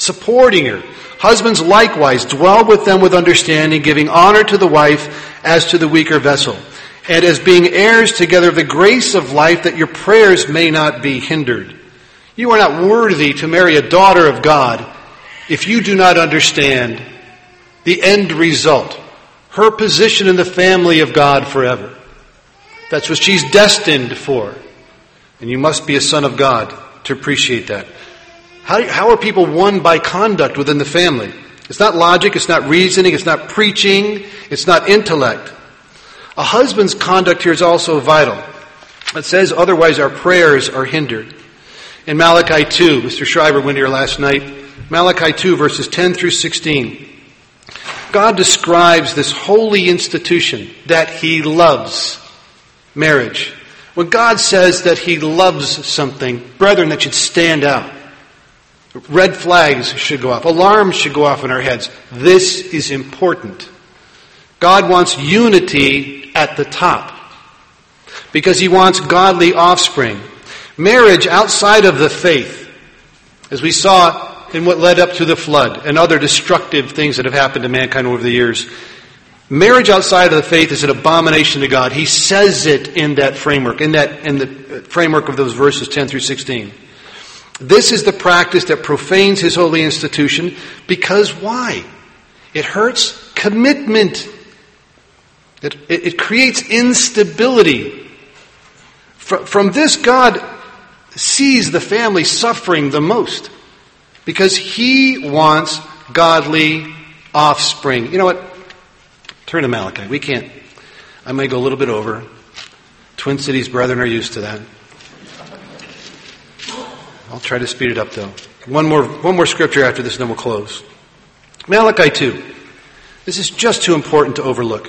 supporting her. Husbands likewise dwell with them with understanding, giving honor to the wife as to the weaker vessel, and as being heirs together of the grace of life, that your prayers may not be hindered. You are not worthy to marry a daughter of God if you do not understand the end result, her position in the family of God forever. That's what she's destined for. And you must be a son of God to appreciate that. How are people won by conduct within the family? It's not logic, it's not reasoning, it's not preaching, it's not intellect. A husband's conduct here is also vital. It says, otherwise our prayers are hindered. In Malachi 2, Mr. Schreiber went here last night, Malachi 2 verses 10 through 16. God describes this holy institution that He loves, marriage. When God says that He loves something, brethren, that should stand out. Red flags should go off. Alarms should go off in our heads. This is important. God wants unity at the top because He wants godly offspring. Marriage outside of the faith, as we saw in what led up to the flood and other destructive things that have happened to mankind over the years, marriage outside of the faith is an abomination to God. He says it in that framework, in the framework of those verses 10 through 16. This is the practice that profanes His holy institution because why? It hurts commitment. It creates instability. From this, God sees the family suffering the most because He wants godly offspring. You know what? Turn to Malachi. We can't. I may go a little bit over. Twin Cities brethren are used to that. I'll try to speed it up though. One more scripture after this and then we'll close. Malachi 2. This is just too important to overlook.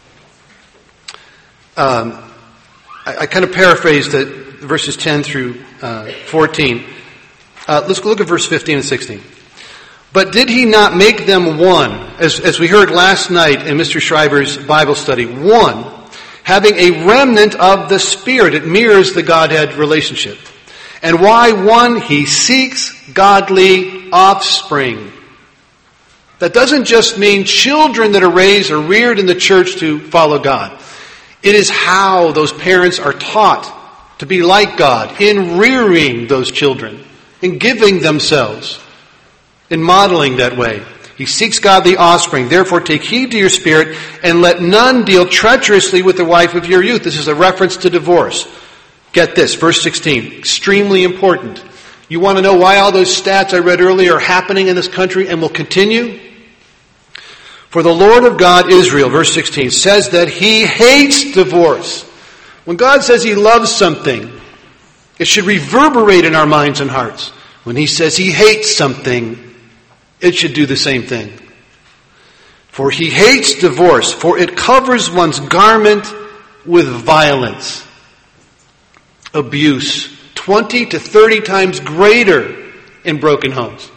I kind of paraphrased it, verses 10 through 14. Let's look at verse 15 and 16. But did He not make them one, as we heard last night in Mr. Schreiber's Bible study, one, having a remnant of the Spirit? It mirrors the Godhead relationship. And why one? He seeks godly offspring. That doesn't just mean children that are raised or reared in the church to follow God. It is how those parents are taught to be like God in rearing those children, in giving themselves, in modeling that way. He seeks godly offspring. Therefore take heed to your spirit, and let none deal treacherously with the wife of your youth. This is a reference to divorce. Get this, verse 16, extremely important. You want to know why all those stats I read earlier are happening in this country and will continue? For the Lord of God, Israel, verse 16, says that He hates divorce. When God says He loves something, it should reverberate in our minds and hearts. When He says He hates something, it should do the same thing. For He hates divorce, for it covers one's garment with violence. Abuse, 20 to 30 times greater in broken homes.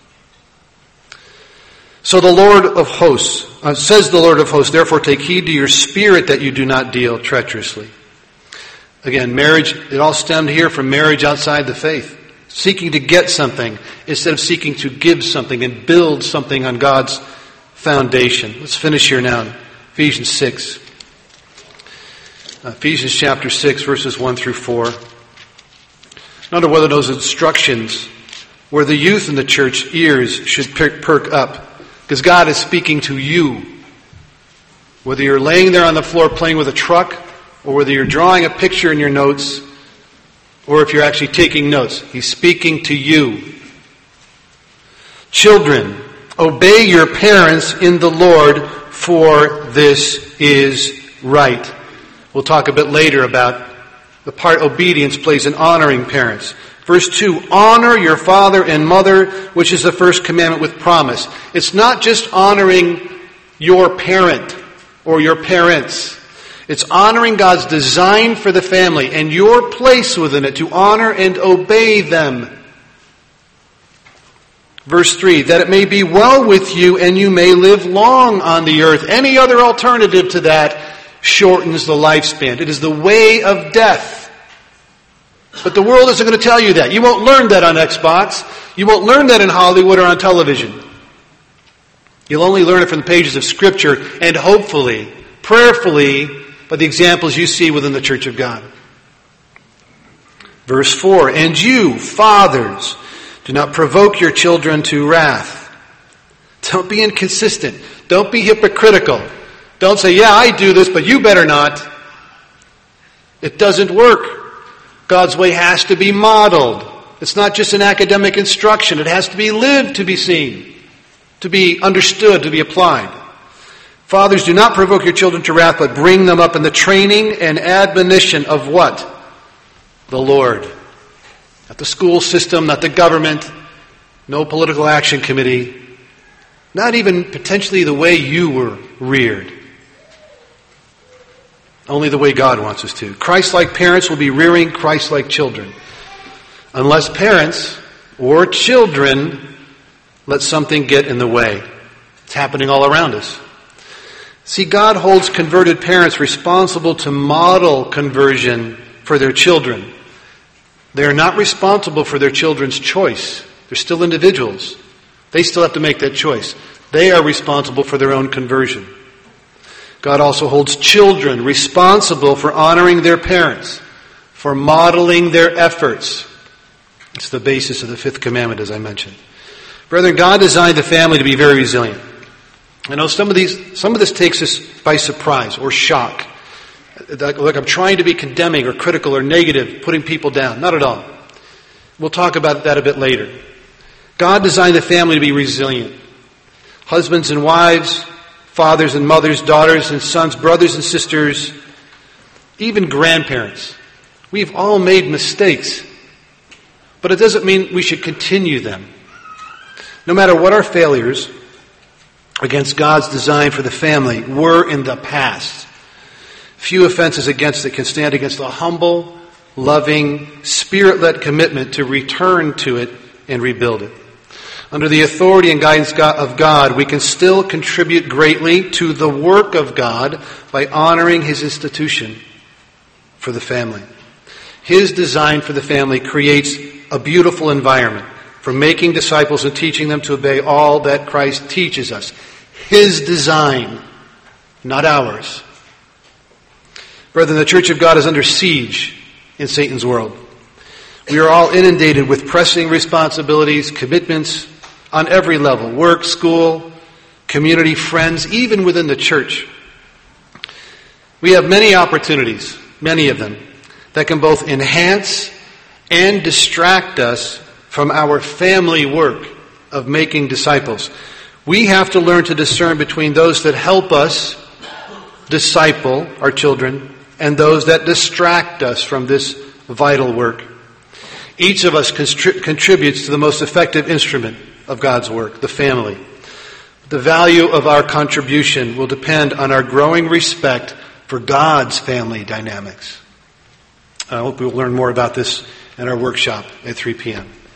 So the Lord of hosts, says the Lord of hosts, therefore take heed to your spirit that you do not deal treacherously. Again, marriage, it all stemmed here from marriage outside the faith. Seeking to get something instead of seeking to give something and build something on God's foundation. Let's finish here now. Ephesians 6. Ephesians chapter 6, verses 1 through 4. I wonder whether those instructions where the youth in the church ears should perk up. Because God is speaking to you. Whether you're laying there on the floor playing with a truck, or whether you're drawing a picture in your notes, or if you're actually taking notes, He's speaking to you. Children, obey your parents in the Lord, for this is right. We'll talk a bit later about the part obedience plays in honoring parents. Verse 2, honor your father and mother, which is the first commandment with promise. It's not just honoring your parent or your parents. It's honoring God's design for the family and your place within it to honor and obey them. Verse 3, that it may be well with you and you may live long on the earth. Any other alternative to that shortens the lifespan. It is the way of death. But the world isn't going to tell you that. You won't learn that on Xbox. You won't learn that in Hollywood or on television. You'll only learn it from the pages of Scripture and hopefully, prayerfully, by the examples you see within the Church of God. Verse 4, and you, fathers, do not provoke your children to wrath. Don't be inconsistent. Don't be hypocritical. Don't say, yeah, I do this, but you better not. It doesn't work. God's way has to be modeled. It's not just an academic instruction. It has to be lived to be seen, to be understood, to be applied. Fathers, do not provoke your children to wrath, but bring them up in the training and admonition of what? The Lord. Not the school system, not the government, no political action committee, not even potentially the way you were reared. Only the way God wants us to. Christ-like parents will be rearing Christ-like children. Unless parents or children let something get in the way. It's happening all around us. See, God holds converted parents responsible to model conversion for their children. They are not responsible for their children's choice. They're still individuals. They still have to make that choice. They are responsible for their own conversion. God also holds children responsible for honoring their parents, for modeling their efforts. It's the basis of the fifth commandment, as I mentioned. Brethren, God designed the family to be very resilient. I know some of this takes us by surprise or shock. Like I'm trying to be condemning or critical or negative, putting people down. Not at all. We'll talk about that a bit later. God designed the family to be resilient. Husbands and wives, fathers and mothers, daughters and sons, brothers and sisters, even grandparents. We've all made mistakes. But it doesn't mean we should continue them. No matter what our failures against God's design for the family were in the past, few offenses against it can stand against the humble, loving, Spirit-led commitment to return to it and rebuild it. Under the authority and guidance of God, we can still contribute greatly to the work of God by honoring His institution for the family. His design for the family creates a beautiful environment for making disciples and teaching them to obey all that Christ teaches us. His design, not ours. Brethren, the Church of God is under siege in Satan's world. We are all inundated with pressing responsibilities, commitments on every level, work, school, community, friends, even within the church. We have many opportunities, many of them, that can both enhance and distract us from our family work of making disciples. We have to learn to discern between those that help us disciple our children and those that distract us from this vital work. Each of us contributes to the most effective instrument of God's work, the family. The value of our contribution will depend on our growing respect for God's family dynamics. I hope we'll learn more about this in our workshop at 3 p.m.